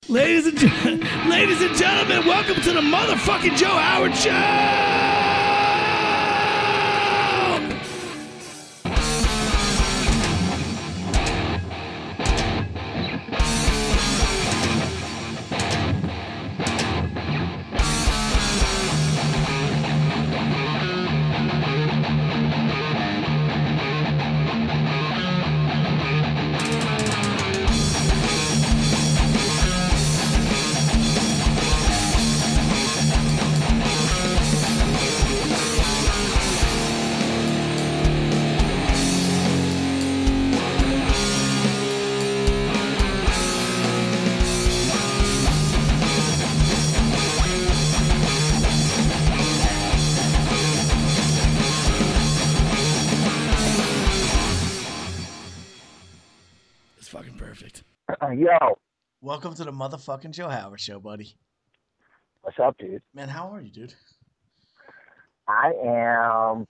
Ladies and gentlemen, welcome to the motherfucking Joe Howard Show! It's fucking perfect. Yo, Welcome to the motherfucking Joe Howard Show, buddy. what's up, dude? Man, how are you, dude? I am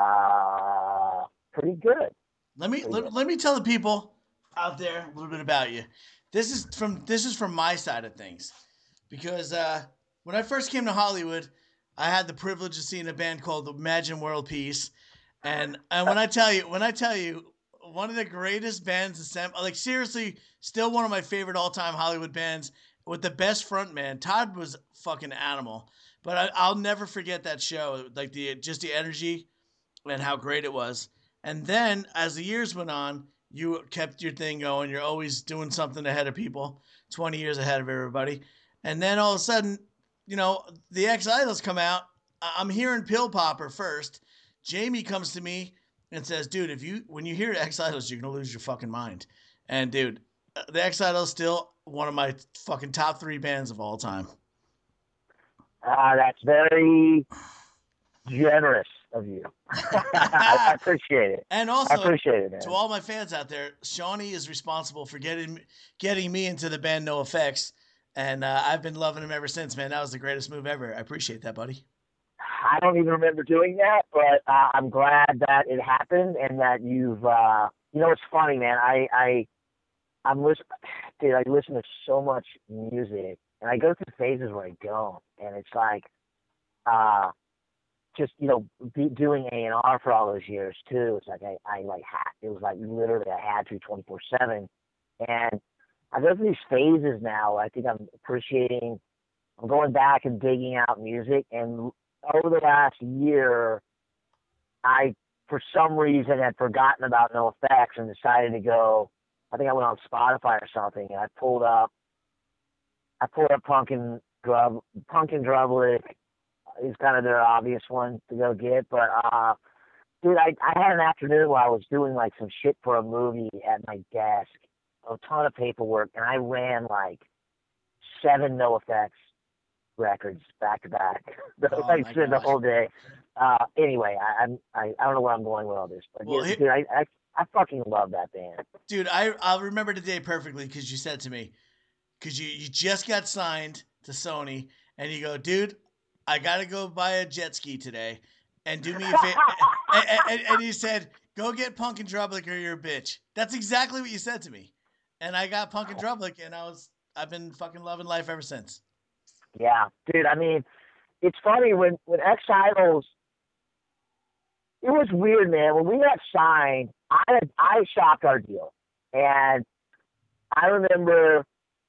pretty good. Let me tell the people out there a little bit about you. This is from my side of things, because when I first came to Hollywood, I had the privilege of seeing a band called Imagine World Peace, and when I tell you, one of the greatest bands assembled, like seriously, still one of my favorite all time Hollywood bands with the best front man. Todd was fucking animal, but I'll never forget that show, like the energy and how great it was. And then as the years went on, you kept your thing going. You're always doing something ahead of people, 20 years ahead of everybody. And then all of a sudden, the X Idols come out. I'm hearing Pill Popper first. Jamie comes to me and says, "Dude, when you hear X Idols, you're gonna lose your fucking mind." And dude, the X Idols still one of my fucking top 3 bands of all time. That's very generous of you. I appreciate it. And I also, appreciate it, to man. all my fans out there, Shawnee is responsible for getting me into the band No Effects, and I've been loving him ever since, man. That was the greatest move ever. I appreciate that, buddy. I don't even remember doing that, but I'm glad that it happened and that you've. It's funny, man. I'm listening. Dude, I listen to so much music, and I go through phases where I don't, and it's like, uh, just doing A&R for all those years too. It's like I like had it was like literally I had to 24/7, and I go through these phases now. I think I'm going back and digging out music, and over the last year, I for some reason had forgotten about No Effects and decided to go. I think I went on Spotify or something, and I pulled up Punkin Drublick is kind of their obvious one to go get. But dude, I had an afternoon while I was doing like some shit for a movie at my desk, a ton of paperwork, and I ran like 7 No Effects records back to back. Oh I my spent the gosh. whole day. Anyway, I don't know where I'm going with all this, but Well, yeah, dude, I fucking love that band. dude, I'll remember the day perfectly because you said to me, because you just got signed to Sony, and you go, "Dude, I gotta go buy a jet ski today, and do me a favor." And you said, "Go get Punk and Drublick, or you're a bitch." That's exactly what you said to me, and I got Punk and Drublick, and I've been fucking loving life ever since. Yeah, dude. I mean, it's funny when Exiles. It was weird, man. When we got signed, I shopped our deal, and I remember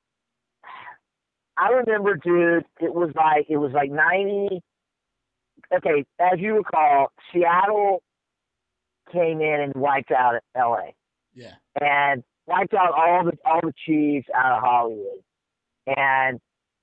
dude. It was like 90. Okay, as you recall, Seattle came in and wiped out L.A. Yeah. and wiped out all the Chiefs out of Hollywood, and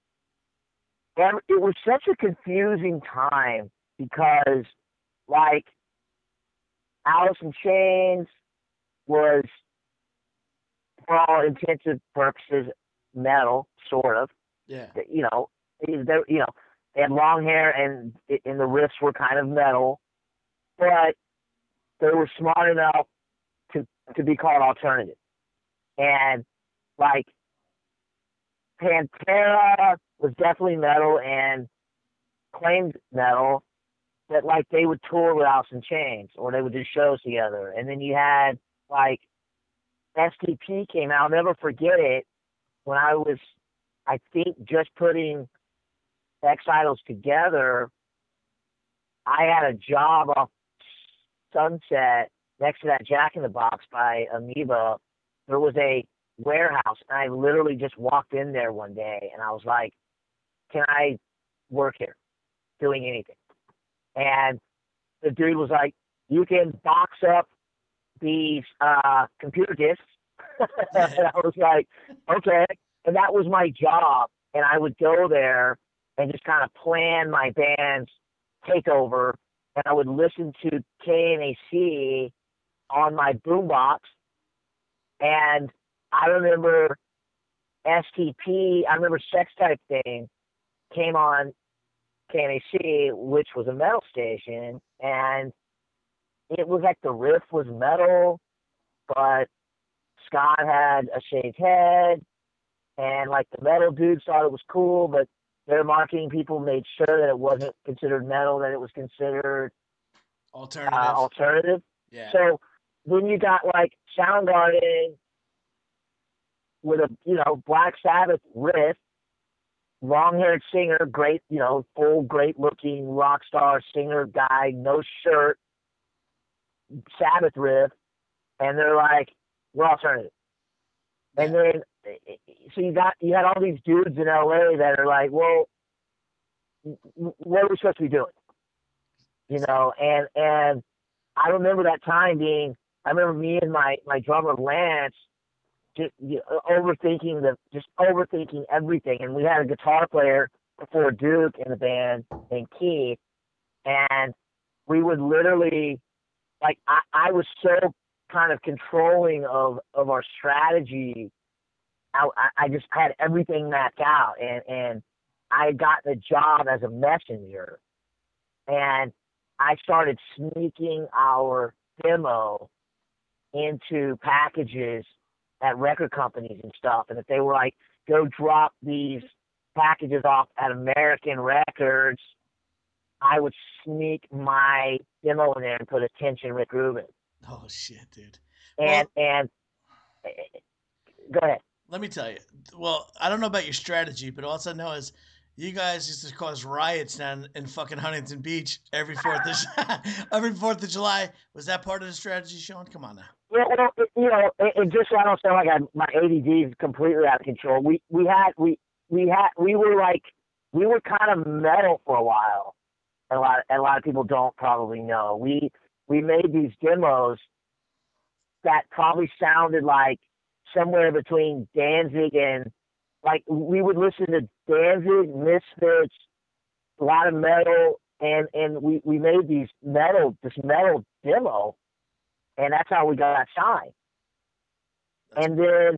it was such a confusing time because, like, Alice in Chains was, for all intensive purposes, metal, sort of. Yeah. They had long hair and the riffs were kind of metal, but they were smart enough to be called alternative. And like Pantera was definitely metal and claimed metal, but like they would tour with Alice in Chains or they would do shows together. And then you had like STP came out. I'll never forget it when I was I think just putting X Idols together, I had a job off Sunset next to that Jack in the Box by Amoeba. There was a warehouse, and I literally just walked in there one day, and I was like, "Can I work here, doing anything?" And the dude was like, "You can box up these computer discs." And I was like, "Okay." And that was my job, and I would go there and just kind of plan my band's takeover, and I would listen to KNAC on my boombox. And I remember STP, I remember Sex Type Thing came on KNAC, which was a metal station, and it was like the riff was metal, but Scott had a shaved head, and like the metal dudes thought it was cool, but their marketing people made sure that it wasn't considered metal, that it was considered alternative. Yeah. So then you got like Soundgarden with a Black Sabbath riff, long-haired singer, great full great-looking rock star singer guy, no shirt, Sabbath riff, and they're like, we're alternative. Yeah. And then so you had all these dudes in LA that are like, well, what are we supposed to be doing? And I remember that time I remember me and my drummer Lance just overthinking everything. And we had a guitar player before Duke in the band named Keith, and we would literally, like, I was so kind of controlling of our strategy. I just had everything mapped out, and I had gotten a job as a messenger, and I started sneaking our demo into packages at record companies and stuff. And if they were like, go drop these packages off at American Records, I would sneak my demo in there and put "Attention, Rick Rubin." Oh shit, dude. And go ahead. Let me tell you. Well, I don't know about your strategy, but all I know is you guys used to cause riots down in fucking Huntington Beach every 4th of July. Was that part of the strategy, Sean? Come on now. Well, it just so I don't sound like my ADD is completely out of control. We were kind of metal for a while. A lot of people don't probably know. We made these demos that probably sounded like somewhere between Danzig and, like, we would listen to Danzig, Misfits, a lot of metal, and we made this metal demo, and that's how we got signed. And then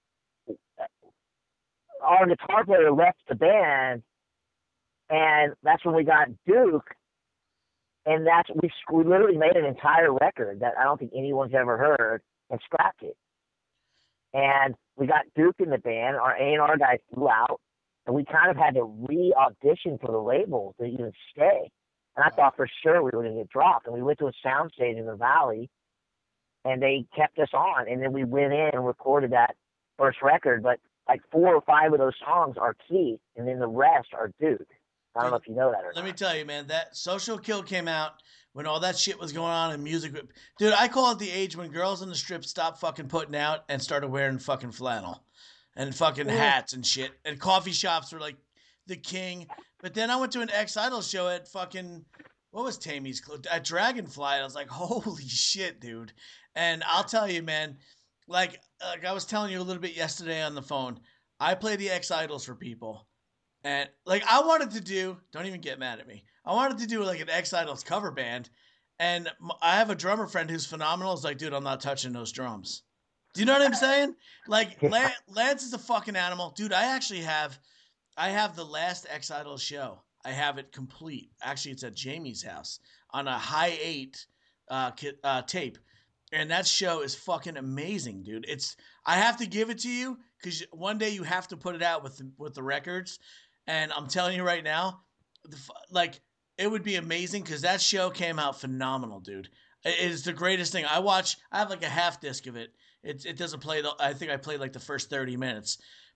our guitar player left the band, and that's when we got Duke, and we literally made an entire record that I don't think anyone's ever heard and scrapped it. And we got Duke in the band. Our A&R guy flew out, and we kind of had to re-audition for the label to even stay. And I thought for sure we were going to get dropped. And we went to a soundstage in the Valley, and they kept us on. And then we went in and recorded that first record. But like 4 or 5 of those songs are Keith, and then the rest are Duke. I don't know if you know that or not. Let me tell you, man, that Social Kill came out when all that shit was going on in music. Dude, I call it the age when girls in the strip stopped fucking putting out and started wearing fucking flannel and fucking hats and shit. And coffee shops were like the king. But then I went to an X Idols show at fucking, what was Tammy's club? At Dragonfly. I was like, holy shit, dude. And I'll tell you, man, like I was telling you a little bit yesterday on the phone, I play the X Idols for people. And like I wanted to do, don't even get mad at me. I wanted to do like an X Idols cover band, and I have a drummer friend who's phenomenal. It's like, dude, I'm not touching those drums. Do you know what I'm saying? Like Lance is a fucking animal, dude. I have the last X Idols show. I have it complete. Actually, it's at Jamie's house on a high 8 tape, and that show is fucking amazing, dude. I have to give it to you because one day you have to put it out with the records. And I'm telling you right now, like, it would be amazing because that show came out phenomenal, dude. It is the greatest thing. I have like a half disc of it. It doesn't play, I think I played like the first 30 minutes.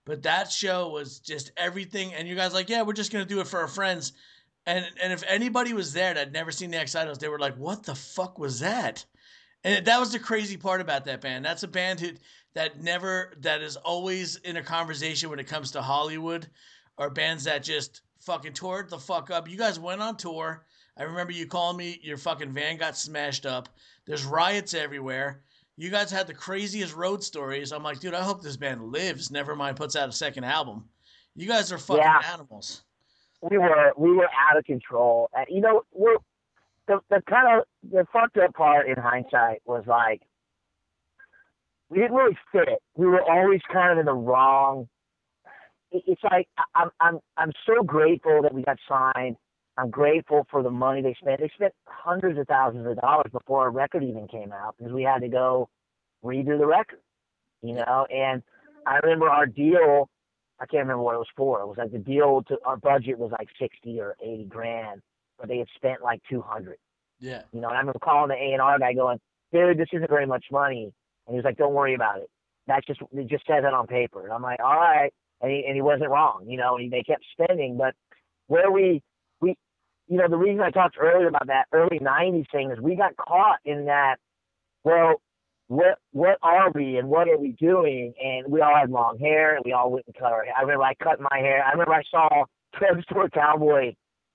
But that show was just everything. And you guys like, yeah, we're just gonna do it for our friends. And if anybody was there that had never seen the Excitals, they were like, what the fuck was that? And that was the crazy part about that band. That's a band that is always in a conversation when it comes to Hollywood, or bands that just fucking tore it the fuck up. You guys went on tour. I remember you calling me. Your fucking van got smashed up. There's riots everywhere. You guys had the craziest road stories. I'm like, dude, I hope this band lives. Never mind, puts out a second album. You guys are fucking Yeah, animals. we were out of control. You know, the kind of the fucked up part in hindsight was like we didn't really fit. We were always kind of in the wrong. It's like I'm so grateful that we got signed. I'm grateful for the money they spent. They spent hundreds of thousands of dollars before our record even came out because we had to go redo the record, you know. And I remember our deal. I can't remember what it was for. It was like the deal to our budget was like 60 or 80 grand, but they had spent like 200. Yeah. You know, and I remember calling the A&R guy going, dude, this isn't very much money. And he was like, don't worry about it. It just says it on paper. And I'm like, all right. And he wasn't wrong, you know, and they kept spending. But where you know, the reason I talked earlier about that early 90s thing is we got caught in that, well, what are we and what are we doing? And we all had long hair and we all went and cut our hair. I remember I cut my hair. I remember I saw Drugstore Cowboy,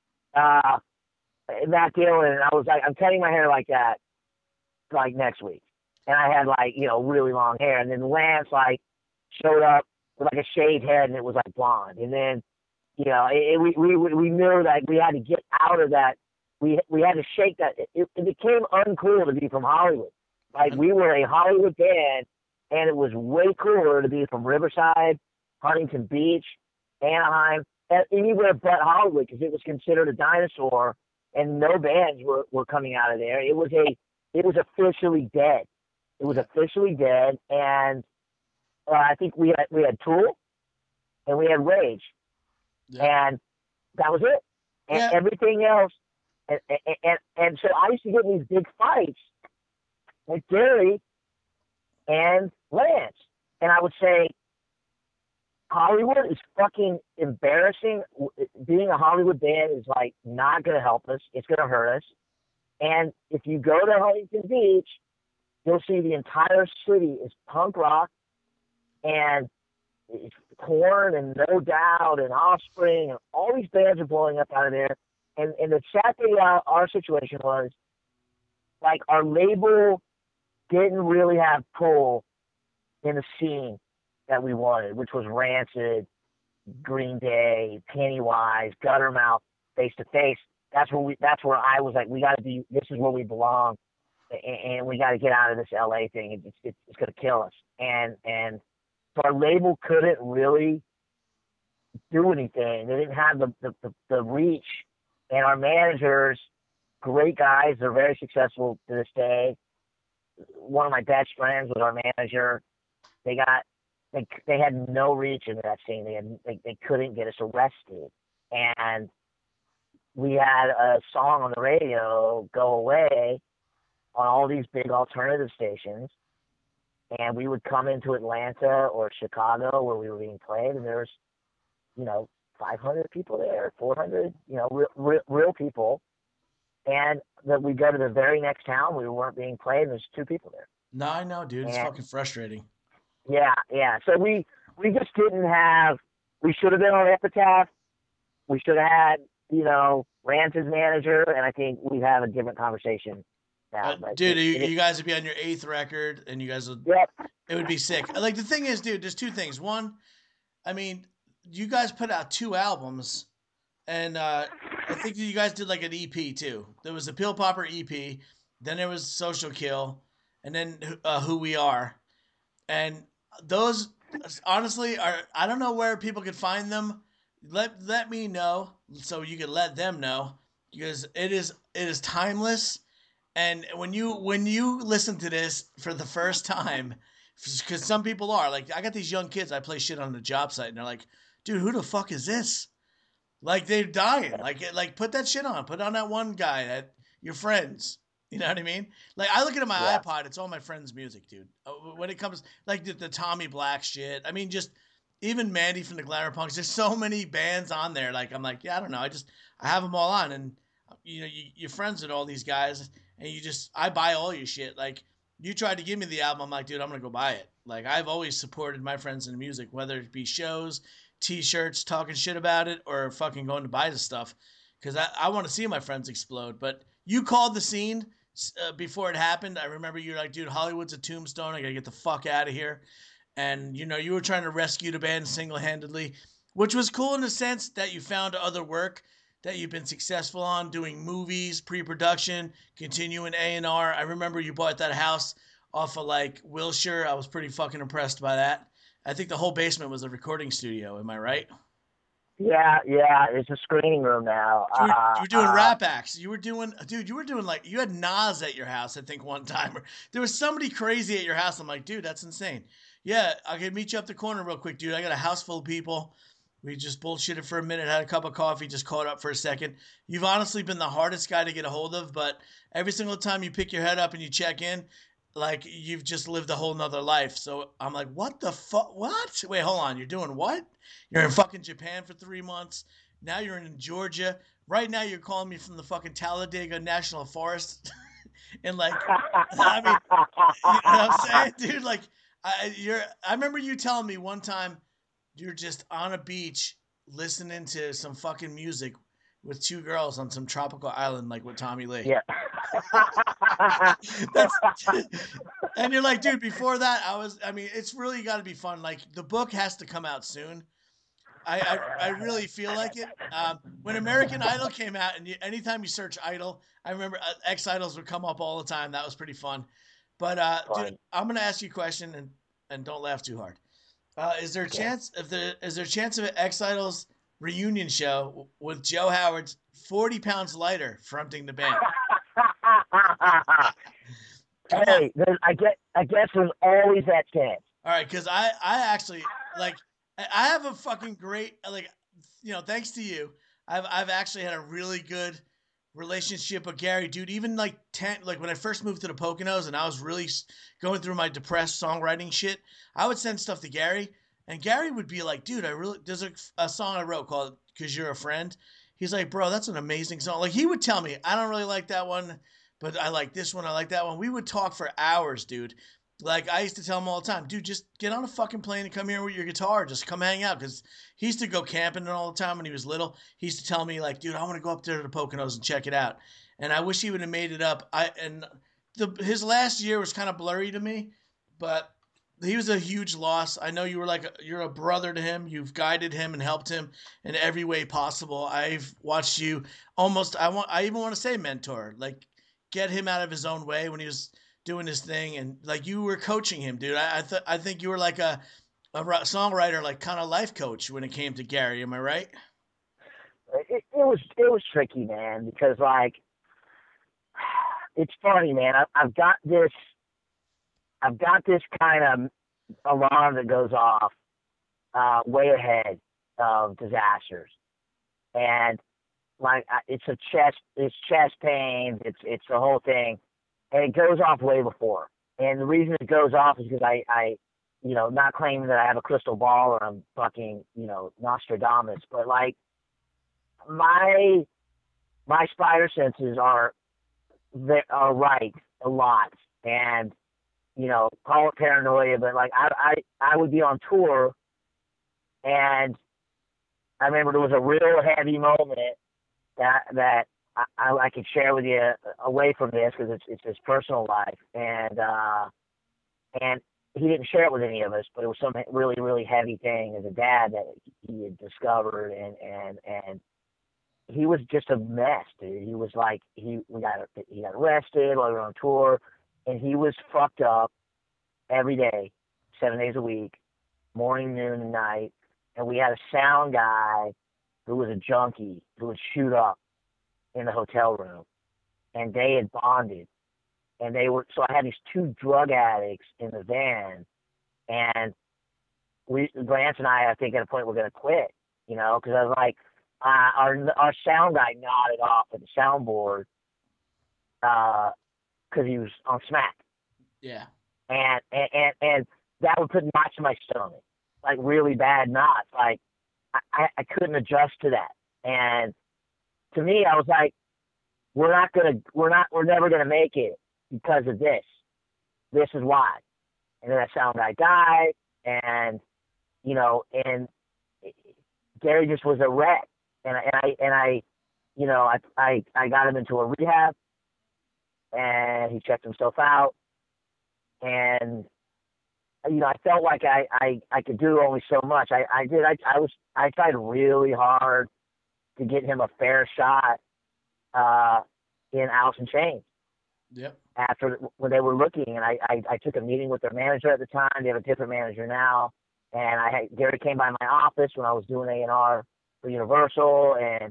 Matt Dillon, and I was like, I'm cutting my hair like that, like next week. And I had like, you know, really long hair. And then Lance like showed up with like a shaved head and it was like blonde. And then, you know, we knew that we had to get out of that. We had to shake that. It became uncool to be from Hollywood. Like we were a Hollywood band, and it was way cooler to be from Riverside, Huntington Beach, Anaheim, anywhere but Hollywood because it was considered a dinosaur, and no bands were coming out of there. It was officially dead. It was officially dead, and I think we had Tool, and we had Rage, and that was it. And everything else, and so I used to get in these big fights with Gary and Lance, and I would say Hollywood is fucking embarrassing. Being a Hollywood band is like not going to help us. It's going to hurt us. And if you go to Huntington Beach, you'll see the entire city is punk rock and Korn and No Doubt and Offspring and all these bands are blowing up out of there. And the sad thing about our situation was, like, our label didn't really have pull in the scene that we wanted, which was Rancid, Green Day, Pennywise, Guttermouth, Face to Face. That's where I was like, this is where we belong, and we got to get out of this LA thing. It's going to kill us. And so our label couldn't really do anything. They didn't have the reach, and our managers, great guys, they're very successful to this day. One of my best friends was our manager. They had no reach into that scene. They couldn't get us arrested, and we had a song on the radio go away on all these big alternative stations, and we would come into Atlanta or Chicago where we were being played, and there's, 500 people there, 400, real people, and that we go to the very next town we weren't being played, and there's 2 people there. No, I know, dude. It's fucking frustrating. Yeah. So we just didn't have. We should have been on Epitaph. We should have had, Rance's manager, and I think we'd have a different conversation now. Dude, you guys would be on your 8th record, and you guys would. Yep. It would be sick. Like, the thing is, dude, there's 2 things. One, I mean, you guys put out 2 albums, and I think you guys did like an EP too. There was the Pill Popper EP, then there was Social Kill, and then Who We Are, and those honestly are, I don't know where people could find them. Let me know so you can let them know, because it is timeless. And when you listen to this for the first time, because some people are like, I got these young kids I play shit on the job site, and they're like, dude, who the fuck is this? Like, they're dying. Like put that shit on. Put on that one guy that your friends. You know what I mean? Like, I look at my iPod, it's all my friends' music, dude. When it comes like the Tommy Black shit, I mean, just even Mandy from the Glamour Punks. There's so many bands on there. Like I'm like, yeah, I don't know. I have them all on, and you're friends with all these guys, and I buy all your shit. Like you tried to give me the album, I'm like, dude, I'm gonna go buy it. Like I've always supported my friends in the music, whether it be shows, T-shirts, talking shit about it, or fucking going to buy the stuff, because I want to see my friends explode. But you called the scene before it happened. I remember you were like, dude, Hollywood's a tombstone. I gotta get the fuck out of here. And you were trying to rescue the band single-handedly, which was cool in the sense that you found other work that you've been successful on, doing movies, pre-production, continuing A&R. I remember you bought that house off of like Wilshire. I was pretty fucking impressed by that. I think the whole basement was a recording studio. Am I right? Yeah, yeah. It's a screening room now. You were doing rap acts. You were doing, dude. You were doing like you had Nas at your house. I think one time, or there was somebody crazy at your house. I'm like, dude, that's insane. Yeah, I could meet you up the corner real quick, dude. I got a house full of people. We just bullshitted for a minute, had a cup of coffee, just caught up for a second. You've honestly been the hardest guy to get a hold of, but every single time you pick your head up and you check in, like you've just lived a whole nother life. So I'm like, what the fuck? What? Wait, hold on. You're doing what? You're in fucking Japan for 3 months. Now you're in Georgia. Right now you're calling me from the fucking Talladega National Forest. And like, I mean, you know what I'm saying, dude? Like, I remember you telling me one time you're just on a beach listening to some fucking music with two girls on some tropical island, like with Tommy Lee. Yeah. That's and you're like, dude. Before that, I mean, it's really got to be fun. Like the book has to come out soon. I really feel like it. When American Idol came out, and anytime you search Idol, I remember X Idols would come up all the time. That was pretty fun. But dude, Funny. I'm gonna ask you a question, and don't laugh too hard. Is there a Okay. chance is there a chance of an X Idols reunion show with Joe Howard's 40 pounds lighter fronting the band? Come on. Hey, I guess there's always that chance. All right, because I actually like I have a fucking great like thanks to you, I've actually had a really good relationship with Gary, dude. Even like when I first moved to the Poconos and I was really going through my depressed songwriting shit, I would send stuff to Gary, and Gary would be like, dude, there's a song I wrote called "Cause You're a Friend." He's like, bro, that's an amazing song. Like he would tell me, I don't really like that one, but I like this one. I like that one. We would talk for hours, dude. Like I used to tell him all the time, dude, just get on a fucking plane and come here with your guitar. Just come hang out. Because he used to go camping all the time when he was little. He used to tell me like, dude, I want to go up there to the Poconos and check it out. And I wish he would have made it up. His last year was kind of blurry to me, but he was a huge loss. I know you were like you're a brother to him. You've guided him and helped him in every way possible. I've watched you almost. I even want to say mentor. Like get him out of his own way when he was doing his thing, and like you were coaching him, dude. I think you were like a songwriter, like kind of life coach when it came to Gary. Am I right? It was tricky, man, because like it's funny, man. I've got this kind of alarm that goes off way ahead of disasters, and like it's chest pains, it's the whole thing, and it goes off way before. And the reason it goes off is because not claiming that I have a crystal ball or I'm fucking Nostradamus, but like my my spider senses are right a lot, and call it paranoia, but like I would be on tour, and I remember there was a real heavy moment that I could share with you away from this because it's his personal life, and he didn't share it with any of us, but it was some really really heavy thing as a dad that he had discovered, and he was just a mess, dude. He was like he got arrested while we were on tour, and he was fucked up every day, 7 days a week, morning, noon, and night. And we had a sound guy who was a junkie who would shoot up in the hotel room, and they had bonded, and they were so I had these two drug addicts in the van, and Lance and I think at a point we're gonna quit, because I was like, our sound guy nodded off at the soundboard because he was on smack, Yeah. and that would put knots in my stomach. like really bad knots. Like I couldn't adjust to that. And to me, I was like, we're never gonna make it because of this. This is why. And then that sound guy died, and and Gary just was a wreck. And I I got him into a rehab, and he checked himself out, and I felt like I could do only so much. I tried really hard to get him a fair shot in Alice in Chains. Yep. After when they were looking, and I took a meeting with their manager at the time. They have a different manager now, and Gary came by my office when I was doing A&R for Universal, and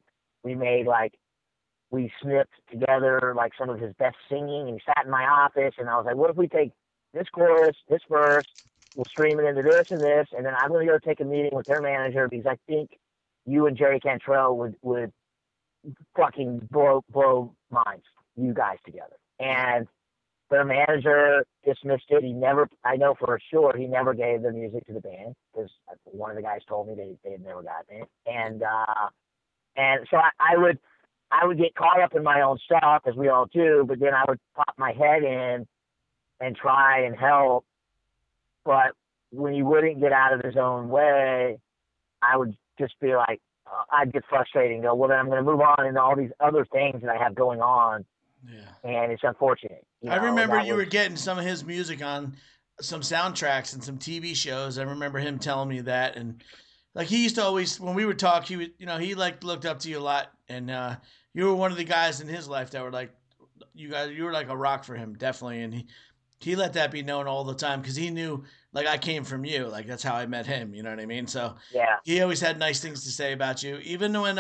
we snipped together like some of his best singing, and he sat in my office, and I was like, what if we take this chorus, this verse, we'll stream it into this and this, and then I'm going to go take a meeting with their manager because I think you and Jerry Cantrell would fucking blow minds, you guys together. And their manager dismissed it. I know for sure he never gave the music to the band because one of the guys told me they had never gotten it. And so I would get caught up in my own stuff, as we all do, but then I would pop my head in and try and help. But when he wouldn't get out of his own way, I would just be like, I'd get frustrated and go, well, then I'm going to move on into all these other things that I have going on. Yeah. And it's unfortunate. I remember you were getting some of his music on some soundtracks and some TV shows. I remember him telling me that. And like he used to always, when we would talk, he would, he like looked up to you a lot. And you were one of the guys in his life that were like, you were like a rock for him, definitely. And he let that be known all the time because he knew, like, I came from you. Like, that's how I met him. You know what I mean? So yeah, he always had nice things to say about you. Even when,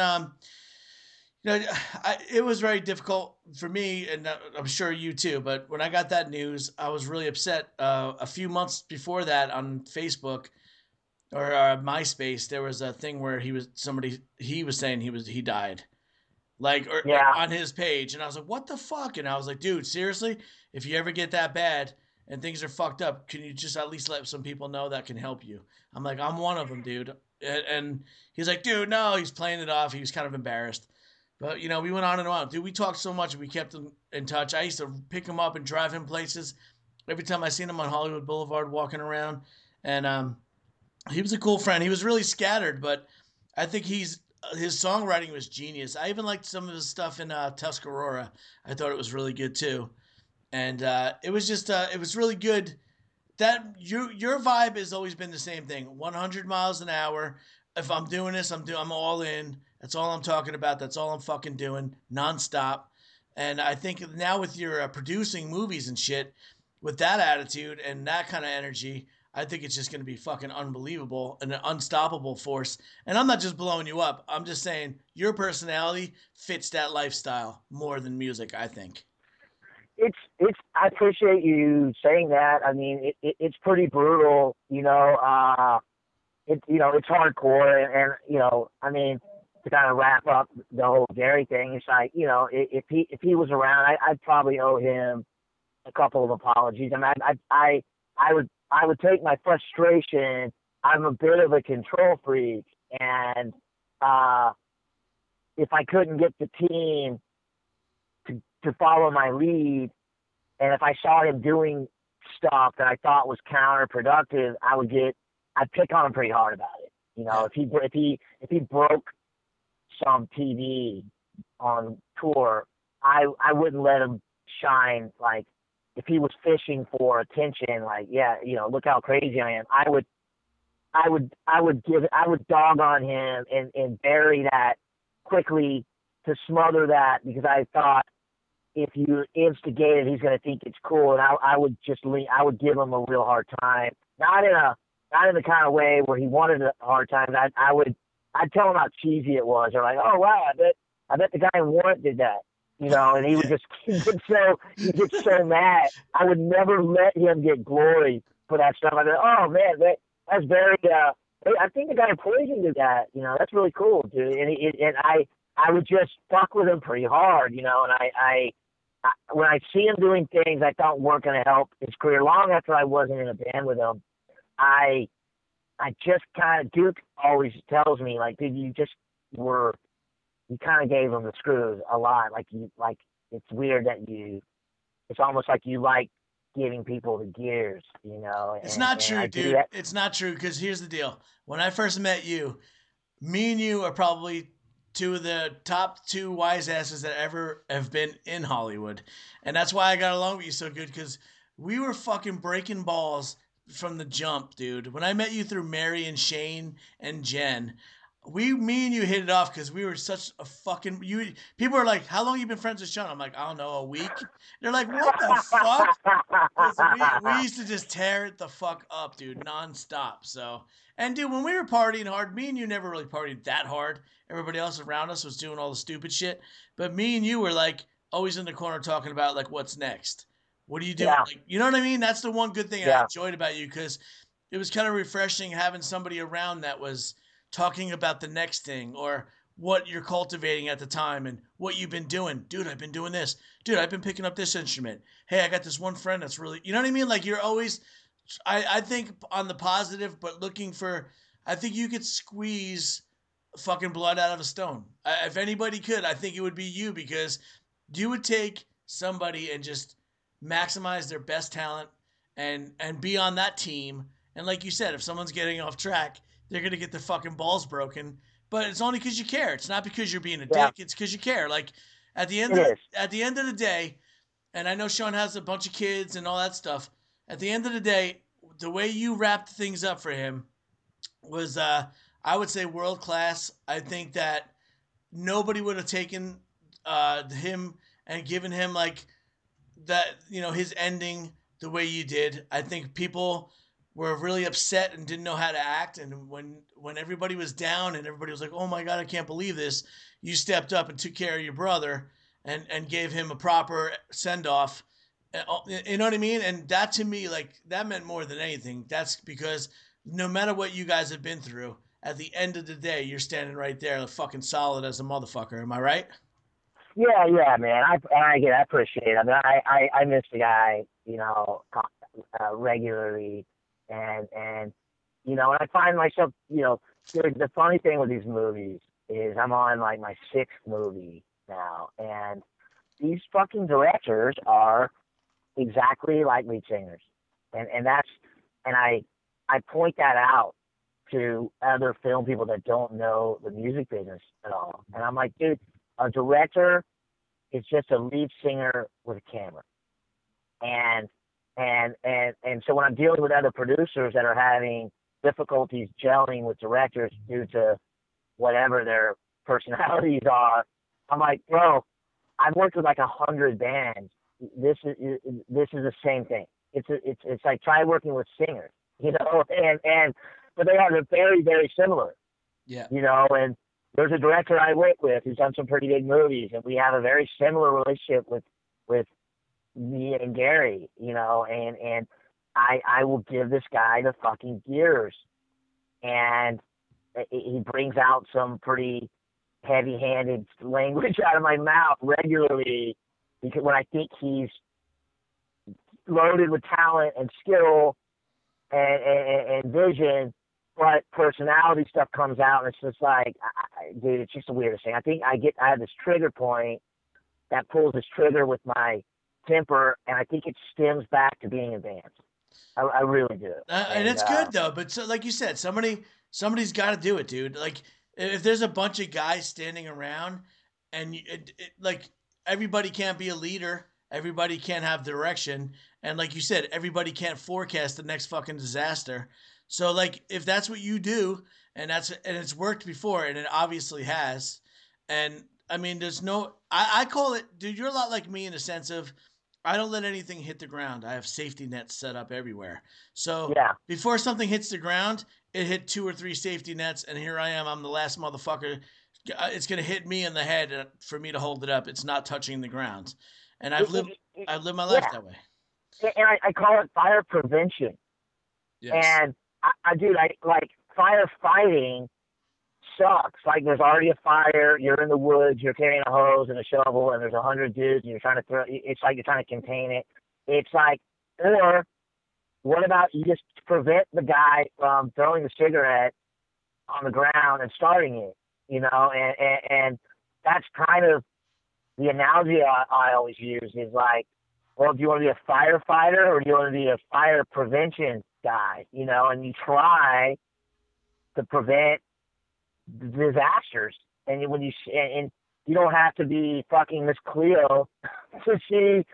it was very difficult for me, and I'm sure you too, but when I got that news, I was really upset. A few months before that on Facebook or MySpace, there was a thing where he was saying he died. Like, or yeah. on his page, and I was like, "What the fuck?" And I was like, "Dude, seriously, if you ever get that bad and things are fucked up, can you just at least let some people know that can help you?" I'm like, "I'm one of them, dude." And he's like, "Dude, no." He's playing it off. He was kind of embarrassed, but we went on and on, dude. We talked so much, and we kept in touch. I used to pick him up and drive him places every time I seen him on Hollywood Boulevard walking around, and he was a cool friend. He was really scattered, but I think his songwriting was genius. I even liked some of his stuff in Tuscarora. I thought it was really good too, and it was just it was really good. That your vibe has always been the same thing. 100 miles an hour. If I'm doing this, I'm all in. That's all I'm talking about. That's all I'm fucking doing nonstop. And I think now with your producing movies and shit, with that attitude and that kind of energy, I think it's just going to be fucking unbelievable and an unstoppable force. And I'm not just blowing you up. I'm just saying your personality fits that lifestyle more than music, I think. It's I appreciate you saying that. I mean, it's pretty brutal, it's hardcore, and I mean, to kind of wrap up the whole Gary thing, it's like, if he was around, I'd probably owe him a couple of apologies. I mean, I would take my frustration. I'm a bit of a control freak, and if I couldn't get the team to follow my lead, and if I saw him doing stuff that I thought was counterproductive, I'd pick on him pretty hard about it. If he broke some TV on tour, I wouldn't let him shine. Like, if he was fishing for attention, like, yeah, look how crazy I am. I would dog on him and bury that quickly to smother that, because I thought if you instigate it, he's going to think it's cool, and I would give him a real hard time, not in the kind of way where he wanted a hard time. I'd tell him how cheesy it was. They're like, oh wow, I bet the guy in Warrant did that, and he would just he gets so mad. I would never let him get glory for that stuff. I'd be like, oh man, that's very. I think the guy in Poison did that. That's really cool, dude. And I would just fuck with him pretty hard, and I when I see him doing things I thought weren't going to help his career long after I wasn't in a band with him, I I just kind of, Duke always tells me, like, dude, you kind of gave him the screws a lot. Like, it's weird that it's almost like you like giving people the gears, It's and, not and true, I do dude. that. It's not true because here's the deal. When I first met you, me and you are probably two of the top two wise asses that ever have been in Hollywood. And that's why I got along with you so good because we were fucking breaking balls from the jump, dude. When I met you through Mary and Shane and Jen, me and you hit it off because we were such a fucking you. People are like, "How long you been friends with Sean?" I'm like, "I don't know, a week." They're like, "What the fuck?" Because we used to just tear it the fuck up, dude, nonstop. So, and dude, when we were partying hard, me and you never really partied that hard. Everybody else around us was doing all the stupid shit, but me and you were like always in the corner talking about like what's next. What are you doing? Yeah, Like, you know what I mean? That's the one good thing I yeah, enjoyed about you because it was kind of refreshing having somebody around that was talking about the next thing or what you're cultivating at the time and what you've been doing. Dude, I've been doing this. Dude, I've been picking up this instrument. Hey, I got this one friend that's really, you know what I mean? Like you're always, I think on the positive, but looking for, I think you could squeeze fucking blood out of a stone. If anybody could, I think it would be you because you would take somebody and just maximize their best talent and be on that team. And like you said, if someone's getting off track, they're gonna get their fucking balls broken. But it's only because you care. It's not because you're being a yeah. dick. It's because you care. Like It is. at the end of the day, and I know Sean has a bunch of kids and all that stuff. At the end of the day, the way you wrapped things up for him was, I would say, world class. I think that nobody would have taken him and given him like that, his ending the way you did. I think people were really upset and didn't know how to act. And when everybody was down and everybody was like, "Oh my god, I can't believe this," you stepped up and took care of your brother and gave him a proper send off. You know what I mean? And that to me, like that meant more than anything. That's because no matter what you guys have been through, at the end of the day, you're standing right there, fucking solid as a motherfucker. Am I right? Yeah, yeah, man. I appreciate it. I mean, I miss the guy, regularly, and and I find myself, the funny thing with these movies is I'm on like my sixth movie now, and these fucking directors are exactly like lead singers, and that's and I point that out to other film people that don't know the music business at all, and I'm like, dude, a director is just a lead singer with a camera. And so when I'm dealing with other producers that are having difficulties gelling with directors due to whatever their personalities are, I'm like, bro, I've worked with like 100 bands. This is the same thing. It's like try working with singers, and but they are they're very very similar, Yeah. and there's a director I work with who's done some pretty big movies, and we have a very similar relationship with me and Gary, and I will give this guy the fucking gears, and he brings out some pretty heavy-handed language out of my mouth regularly because when I think he's loaded with talent and skill and vision, but personality stuff comes out, and it's just like, dude, it's just the weirdest thing. I think I have this trigger point that pulls this trigger with my temper, and I think it stems back to being in bands. I really do. And And it's good though. But so, like you said, somebody's got to do it, dude. Like if there's a bunch of guys standing around, and like everybody can't be a leader, everybody can't have direction, and like you said, everybody can't forecast the next fucking disaster. So like if that's what you do, and it's worked before, and it obviously has, and I mean, there's no, I call it, dude. You're a lot like me in the sense of I don't let anything hit the ground. I have safety nets set up everywhere. So yeah, before something hits the ground, it hit two or three safety nets, and here I am. I'm the last motherfucker. It's gonna hit me in the head for me to hold it up. It's not touching the ground, and it, it, it, I've lived my life yeah, that way. and I call it fire prevention. Yes. And dude, I like firefighting sucks. Like there's already a fire, you're in the woods, you're carrying a hose and a shovel, and there's 100 dudes, and you're trying to throw. It's like you're trying to contain it. It's like, or what about you just prevent the guy from throwing the cigarette on the ground and starting it, you know? And that's kind of the analogy I always use is like, well, do you want to be a firefighter or do you want to be a fire prevention guy, you know? And you try to prevent disasters. And when and you don't have to be fucking Miss Cleo to see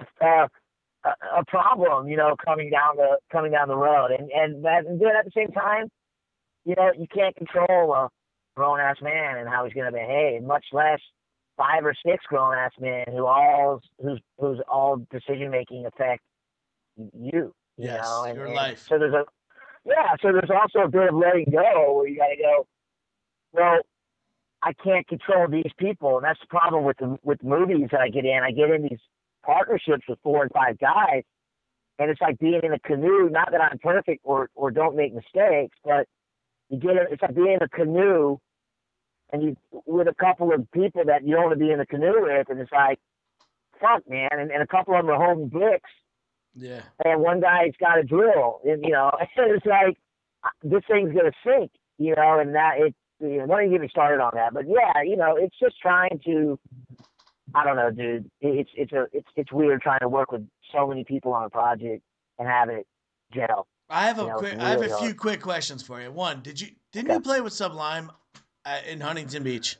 a problem, you know, coming down the road. And then at the same time, you know, you can't control a grown ass man and how he's going to behave, much less 5 or 6 grown ass men whose all decision making affect you. You Yes, know, your and life. so so there's also a bit of letting go where you got to go, well, I can't control these people, and that's the problem with movies that I get in. I get in these partnerships with 4 and 5 guys, and it's like being in a canoe. Not that I'm perfect or don't make mistakes, but it's like being in a canoe, and you with a couple of people that you don't want to be in a canoe with, and it's like, fuck, man, and a couple of them are holding bricks, Yeah. and one guy's got a drill, and you know, it's like this thing's gonna sink, you know, and that it. You know, don't even get me started on that, but yeah, you know, it's just trying to. I don't know, dude. It's weird trying to work with so many people on a project and have it gel. I have You know, it's I have a really few hard. quick questions for you. One, didn't Okay. you play with Sublime in Huntington Beach?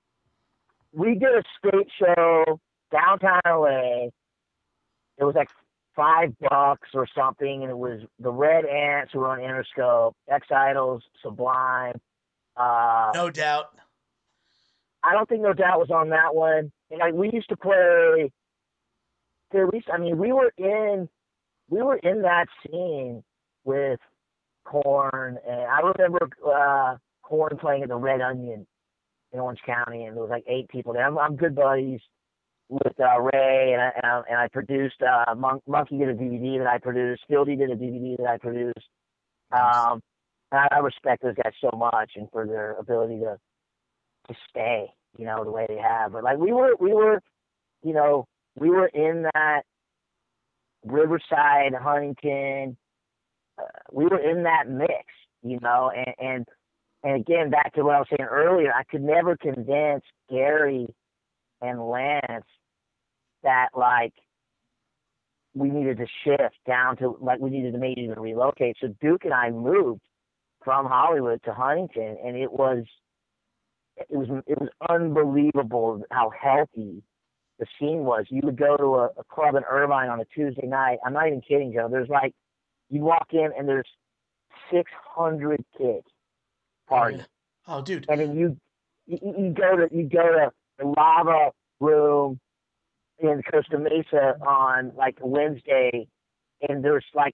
We did a skate show downtown LA. It was like $5 or something, and it was the Red Ants who were on Interscope, X Idols, Sublime. No doubt. I don't think No Doubt was on that one. And like we used to play. At least, I mean, we were in that scene with Korn, and I remember Korn playing at the Red Onion in Orange County, and there was like 8 people there. I'm good buddies with Ray, and I produced Monkey did a DVD that I produced, Fieldy did a DVD that I produced. Nice. I respect those guys so much and for their ability to stay, you know, the way they have. But like we were, you know, we were in that Riverside, Huntington. We were in that mix, you know, and again, back to what I was saying earlier, I could never convince Gary and Lance that like we needed to shift down to like we needed to maybe even relocate. So Duke and I moved from Hollywood to Huntington, and it was unbelievable how healthy the scene was. You would go to a club in Irvine on a Tuesday night. I'm not even kidding, Joe. There's like you walk in and there's 600 kids Oh partying, yeah. Oh dude. and then you go to the Lava Room in Costa Mesa on like a Wednesday, and there's like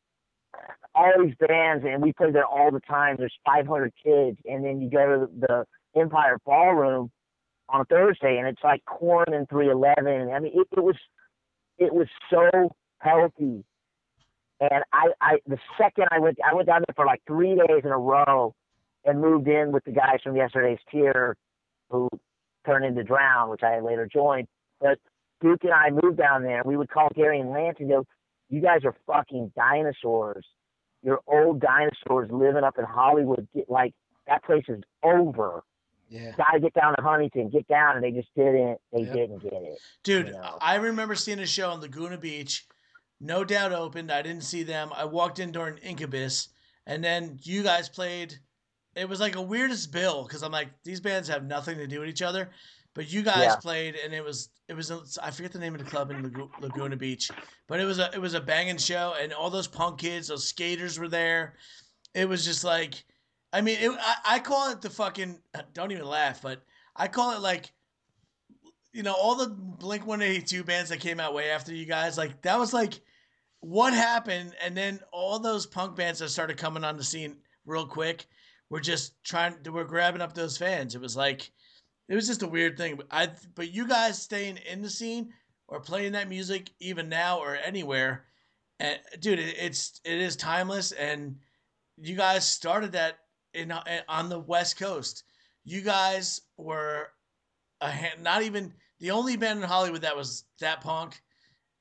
all these bands, and we play there all the time. There's 500 kids, and then you go to the Empire Ballroom on a Thursday, and it's like Korn and 311. I mean, it was so healthy. And the second I went down there for like 3 days in a row, and moved in with the guys from Yesterday's Tear, who turned into Drown, which I later joined. But Duke and I moved down there. We would call Gary and Lance and go, "You guys are fucking dinosaurs. You're old dinosaurs living up in Hollywood. Like that place is over. Yeah. Got to get down to Huntington. Get down." And they just didn't. They Yep. didn't get it. Dude, You know? I remember seeing a show in Laguna Beach. No Doubt opened. I didn't see them. I walked in during Incubus, and then you guys played. It was like a weirdest bill because I'm like, these bands have nothing to do with each other, but you guys Yeah. played, and it was I forget the name of the club in Laguna Beach, but it was a banging show, and all those punk kids, those skaters were there. It was just like, I mean, I call it the fucking, don't even laugh, but I call it like, you know, all the Blink 182 bands that came out way after you guys, like that was like what happened, and then all those punk bands that started coming on the scene real quick were just we're grabbing up those fans. It was like it was just a weird thing. But you guys staying in the scene or playing that music even now or anywhere, and dude, it is timeless. And you guys started that on the West Coast. You guys were not even the only band in Hollywood that was that punk.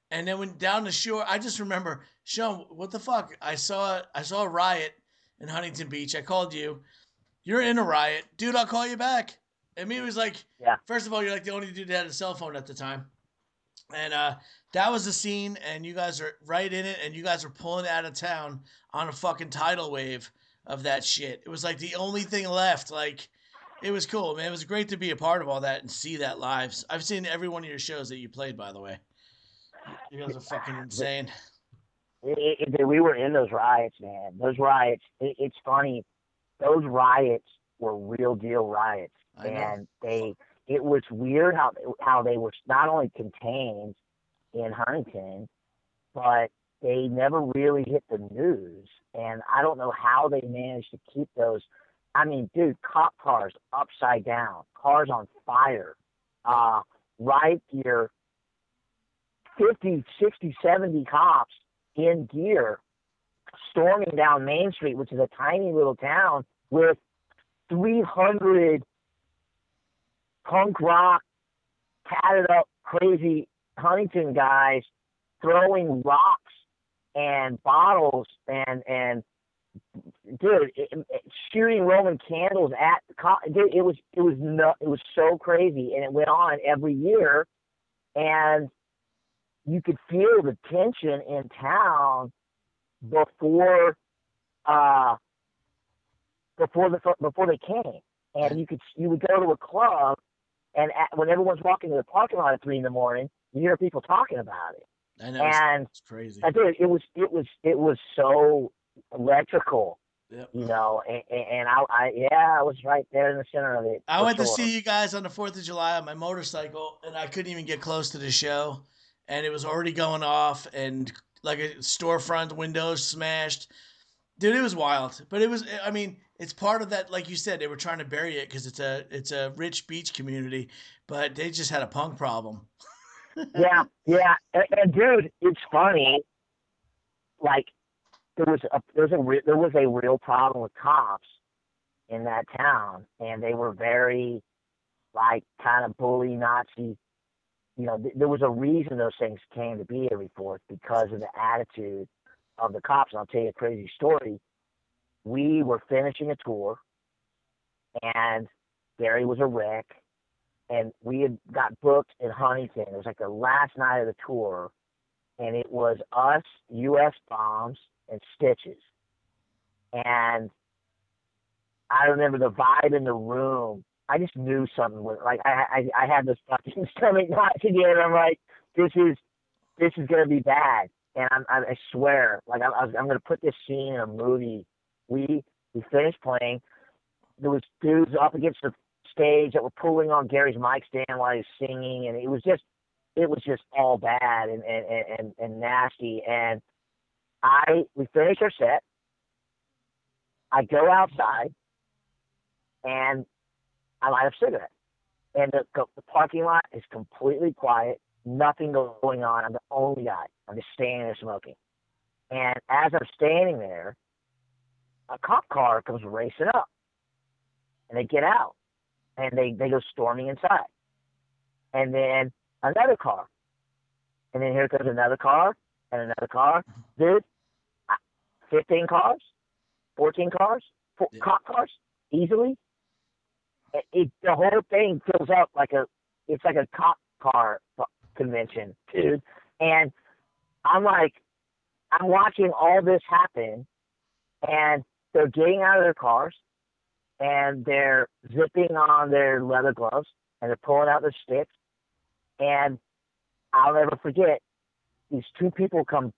And then when down the shore, I just remember, Sean, what the fuck? I saw a riot in Huntington Beach. I called you. You're in a riot, dude. I'll call you back. And me was like, Yeah. first of all, you're like the only dude that had a cell phone at the time. And that was the scene, and you guys are right in it, and you guys are pulling out of town on a fucking tidal wave of that shit. It was like the only thing left. Like, it was cool, man. It was great to be a part of all that and see that live. I've seen every one of your shows that you played, by the way. You guys are fucking insane. We were in those riots, man. Those riots. It's funny. Those riots were real deal riots, I know. and they. It was weird how they were not only contained in Huntington, but they never really hit the news. And I don't know how they managed to keep those. I mean, dude, cop cars upside down, cars on fire, riot gear, 50, 60, 70 cops in gear storming down Main Street, which is a tiny little town with 300 punk rock, tatted up, crazy Huntington guys throwing rocks and bottles and dude, shooting Roman candles at the dude, it was so crazy, and it went on every year, and you could feel the tension in town before before they came, and you would go to a club, and when everyone's walking to the parking lot at 3 in the morning, you hear people talking about it. I know. And it's crazy. dude, it was so electrical, Yep. you know, and I was right there in the center of it. I went to sure. see you guys on the 4th of July on my motorcycle, and I couldn't even get close to the show, and it was already going off, and like a storefront windows smashed. Dude, it was wild, but it was. I mean, it's part of that. Like you said, they were trying to bury it because it's a rich beach community, but they just had a punk problem. Yeah, and dude, it's funny. Like there was a real problem with cops in that town, and they were very like kind of bully Nazi. You know, there was a reason those things came to be every fourth because of the attitude of the cops. And I'll tell you a crazy story. We were finishing a tour, and Gary was a wreck, and we had got booked in Huntington. It was like the last night of the tour, and it was us, U.S. Bombs, and Stitches. And I remember the vibe in the room. I just knew something was like I had this fucking stomach knot together. I'm like, this is gonna be bad, and I swear, like I'm gonna put this scene in a movie. We finished playing. There was dudes up against the stage that were pulling on Gary's mic stand while he was singing, and it was just all bad and nasty. And we finished our set. I go outside, and I light a cigarette, and the parking lot is completely quiet, nothing going on. I'm the only guy. I'm just standing there smoking. And as I'm standing there, a cop car comes racing up, and they get out, and they go storming inside. And then another car, and then here comes another car, and another car. Dude, 15 cars, 14 cars, cop cars, easily. The whole thing fills up it's like a cop car convention, dude. And I'm watching all this happen, and they're getting out of their cars, and they're zipping on their leather gloves, and they're pulling out their sticks. And I'll never forget, these two people come,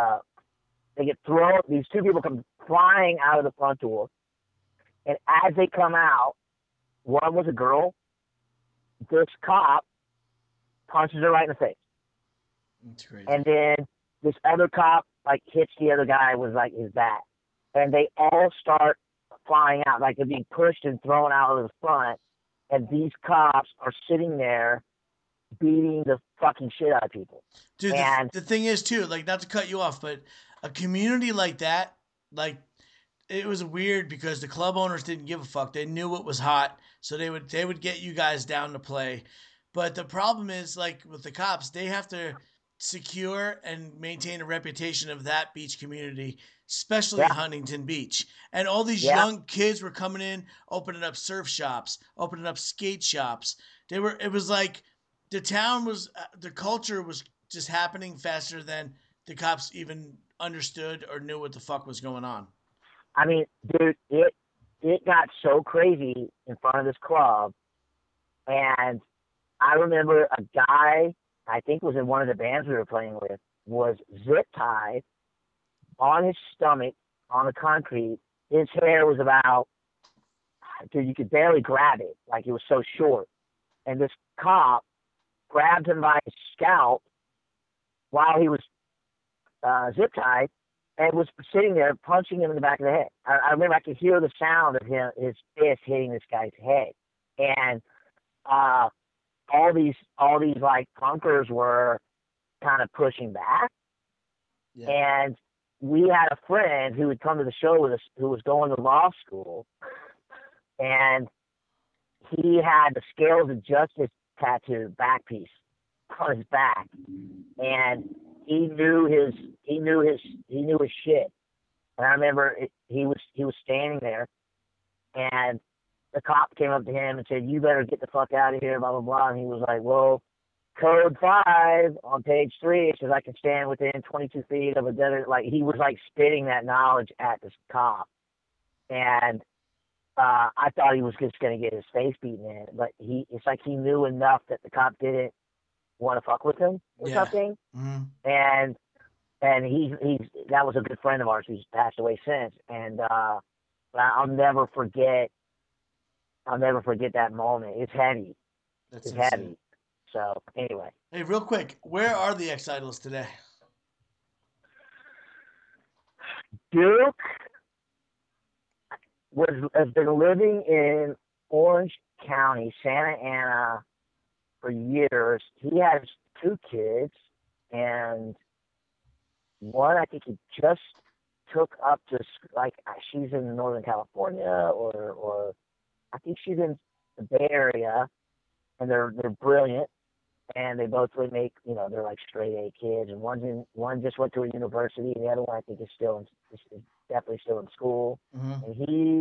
these two people come flying out of the front door. And as they come out, one was a girl. This cop punches her right in the face. That's crazy. And then this other cop hits the other guy with his bat. And they all start flying out, like they're being pushed and thrown out of the front. And these cops are sitting there beating the fucking shit out of people. Dude, and the thing is too, like, not to cut you off, but a community like that, like, it was weird because the club owners didn't give a fuck. They knew it was hot, so they would get you guys down to play. But the problem is, like, with the cops, they have to secure and maintain a reputation of that beach community, especially Yeah, Huntington Beach. And all these yeah. young kids were coming in, opening up surf shops, opening up skate shops. It was like the town was, the culture was just happening faster than the cops even understood or knew what the fuck was going on. I mean, dude, it got so crazy in front of this club, and I remember a guy I think was in one of the bands we were playing with was zip tied on his stomach on the concrete. His hair was about, dude, you could barely grab it, like it was so short. And this cop grabbed him by his scalp while he was zip tied and was sitting there punching him in the back of the head. I remember I could hear the sound of his fist hitting this guy's head, and uh, all these like punkers were kind of pushing back, Yeah. and we had a friend who would come to the show with us who was going to law school, and he had the Scales of Justice tattoo back piece on his back, and he knew his shit. And I remember he was standing there, and the cop came up to him and said, "You better get the fuck out of here," blah blah blah. And he was like, "Well, code 5 on page 3 it says I can stand within 22 feet of a desert." Like he was like spitting that knowledge at this cop, and I thought he was just gonna get his face beaten in, but it's like he knew enough that the cop didn't want to fuck with him or Yeah. something, Mm-hmm. and he's that was a good friend of ours who's passed away since, and but I'll never forget that moment. It's heavy. That's It's insane. heavy. So anyway, Hey, real quick, where are the Ex-Idols today? Duke has been living in Orange County, Santa Ana, for years. He has 2 kids, and one I think he just took up to, like, she's in Northern California, or I think she's in the Bay Area, and they're brilliant, and they both really make, they're like straight A kids, and one just went to a university, and the other one I think is definitely still in school, Mm-hmm. and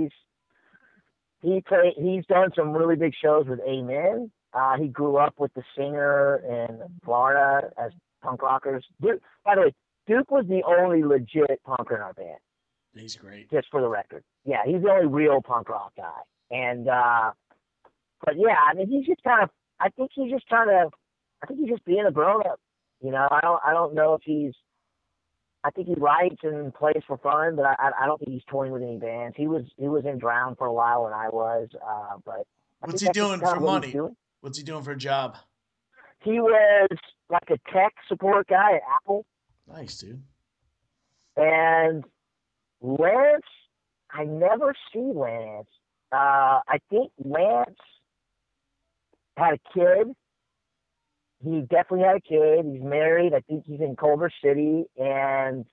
he's done some really big shows with Amen. He grew up with the singer in Florida as punk rockers. Duke, by the way, Duke was the only legit punker in our band, He's great. just for the record. Yeah, he's the only real punk rock guy. And but yeah, I mean, he's just kind of. I think he's just trying to. I think he's just being a grown up. I don't know if he's. I think he writes and plays for fun, but I don't think he's touring with any bands. He was in Drown for a while when I was, but I What's think he that's just doing kind for of what he's money? doing. What's he doing for a job? He was like a tech support guy at Apple, Nice, dude. and Lance. I never see Lance. I think Lance had a kid. He definitely had a kid. He's married. I think he's in Culver City, and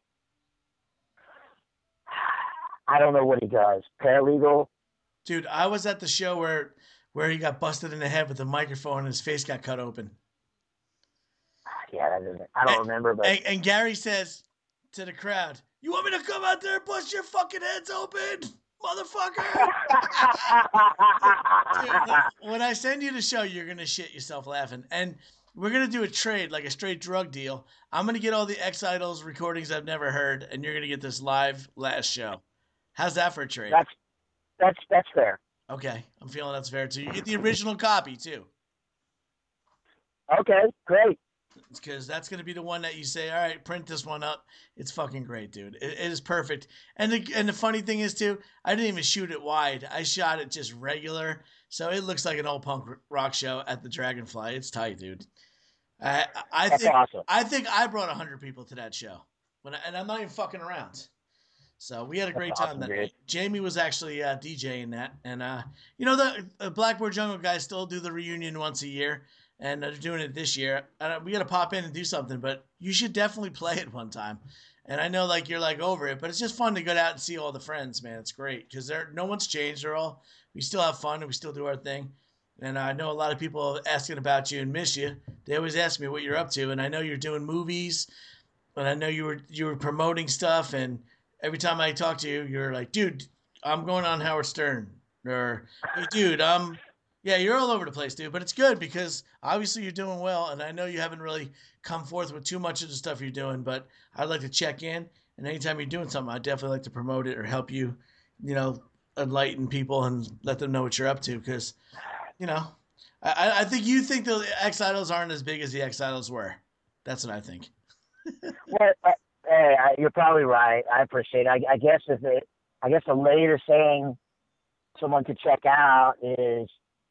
I don't know what he does. Paralegal. Dude, I was at the show where he got busted in the head with a microphone and his face got cut open. Yeah, I And, don't remember, but and Gary says to the crowd, "You want me to come out there and bust your fucking heads open, motherfucker?" Dude, when I send you the show, you're gonna shit yourself laughing. And we're gonna do a trade, like a straight drug deal. I'm gonna get all the Ex-Idols recordings I've never heard, and you're gonna get this live last show. How's that for a trade? that's fair. Okay, I'm feeling that's fair too. You get the original copy too, Okay, great. because that's gonna be the one that you say, "All right, print this one up." It's fucking great, dude. It is perfect. And the funny thing is too, I didn't even shoot it wide. I shot it just regular, so it looks like an old punk rock show at the Dragonfly. It's tight, dude. I I That's think awesome. I think I brought 100 people to that show, and I'm not even fucking around. So we had a That's great time awesome, that dude. night. Jamie was actually DJing that, and the Blackboard Jungle guys still do the reunion once a year, and they're doing it this year. We got to pop in and do something, but you should definitely play it one time. And I know like you're like over it, but it's just fun to go out and see all the friends, man. It's great because no one's changed. We still have fun and we still do our thing. And I know a lot of people asking about you and miss you. They always ask me what you're up to, and I know you're doing movies, and I know you were promoting stuff. And every time I talk to you, you're like, dude, I'm going on Howard Stern, or hey, dude, yeah, you're all over the place, dude. But it's good because obviously you're doing well, and I know you haven't really come forth with too much of the stuff you're doing. But I'd like to check in, and anytime you're doing something, I'd definitely like to promote it or help you, you know, enlighten people and let them know what you're up to because you know, I think you think the X Idols aren't as big as the X Idols were. That's what I think. Well, hey, you're probably right. I appreciate it. I guess I guess the latest saying someone could check out is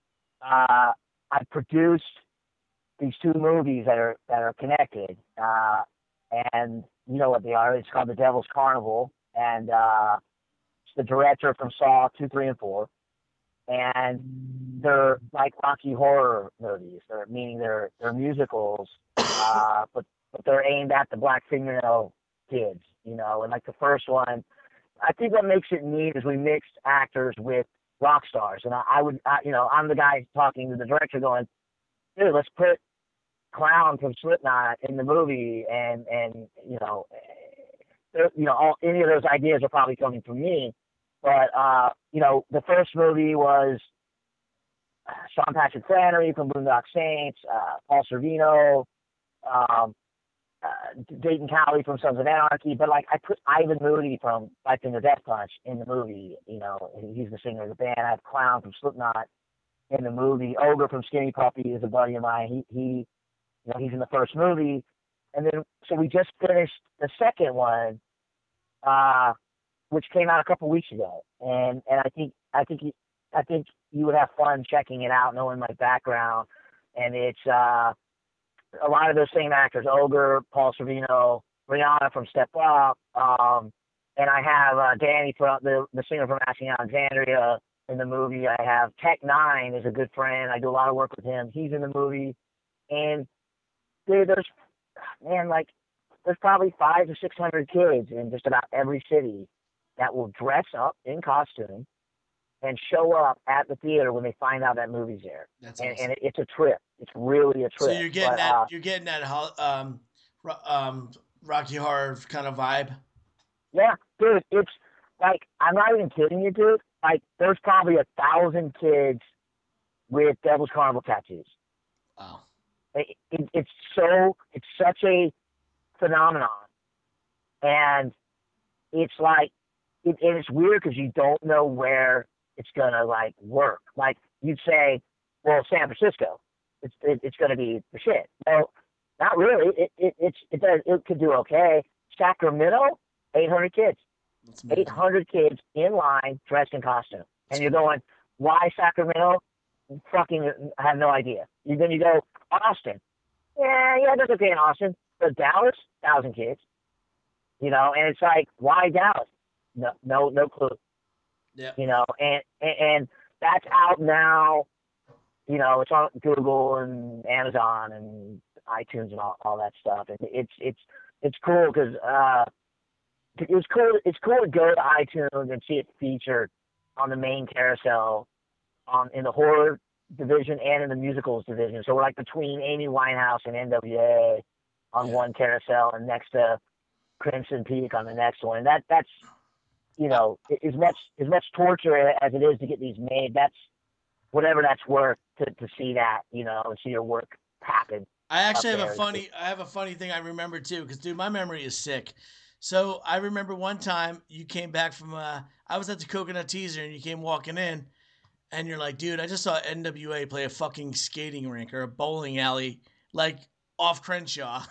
I produced these two movies that are connected, and you know what they are. It's called The Devil's Carnival, and it's the director from Saw 2, 3, and 4, and they're like Rocky Horror movies. Meaning they're musicals, but they're aimed at the black fingernail kids, you know. And like the first one, I think what makes it neat is we mixed actors with rock stars, and I'm the guy talking to the director, going, dude, let's put Clown from Slipknot in the movie, and any of those ideas are probably coming from me. But the first movie was Sean Patrick Flannery from Boondock Saints, Paul Sorvino, um, Dayton Cowley from Sons of Anarchy. But like I put Ivan Moody from Five Finger Death Punch in the movie. You know, he's the singer of the band. I have Clown from Slipknot in the movie. Ogre from Skinny Puppy is a buddy of mine. He's in the first movie. And then so we just finished the second one, which came out a couple weeks ago. And I think you would have fun checking it out, knowing my background. And it's a lot of those same actors: Ogre, Paul Sorvino, Rihanna from Step Up, and I have Danny from the singer from Asking Alexandria in the movie. I have Tech Nine is a good friend. I do a lot of work with him. He's in the movie, and dude, there's probably 500 to 600 kids in just about every city that will dress up in costume and show up at the theater when they find out that movie's there. That's awesome. And it's a trip. It's really a trip. So you're getting that Rocky Horror kind of vibe. Yeah, dude, it's like, I'm not even kidding you, dude. Like, there's probably 1,000 kids with Devil's Carnival tattoos. Wow. It's such a phenomenon, and it's like, and it's weird because you don't know where it's gonna like work. Like you'd say, well, San Francisco, it's gonna be the shit. Well, not really. It could do okay. Sacramento, 800 kids, 800 kids in line dressed in costume, and you're going, why Sacramento? Fucking have no idea. Then you go Austin. Yeah, that's okay in Austin. But Dallas, 1,000 kids. You know, and it's like, why Dallas? No clue. Yeah. You know, and that's out now. You know, it's on Google and Amazon and iTunes and all that stuff. And it's cool because it's cool. It's cool to go to iTunes and see it featured on the main carousel, in the horror division and in the musicals division. So we're like between Amy Winehouse and NWA on one carousel, and next to Crimson Peak on the next one. And that's as much torture as it is to get these made. That's whatever that's worth to see that, and see your work happen. I actually have a funny thing I remember too, because dude, my memory is sick. So I remember one time you came back from I was at the Coconut Teaser and you came walking in, and you're like, dude, I just saw NWA play a fucking skating rink or a bowling alley, like off Crenshaw.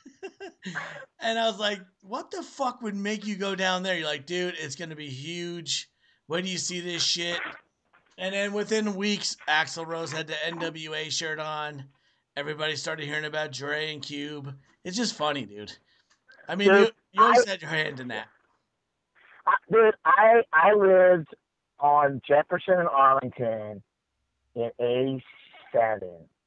And I was like, what the fuck would make you go down there? You're like, dude, it's going to be huge. When do you see this shit? And then within weeks, Axl Rose had the NWA shirt on. Everybody started hearing about Dre and Cube. It's just funny, dude. I mean, Dude, you always had your hand in that. Dude, I lived on Jefferson and Arlington in '87,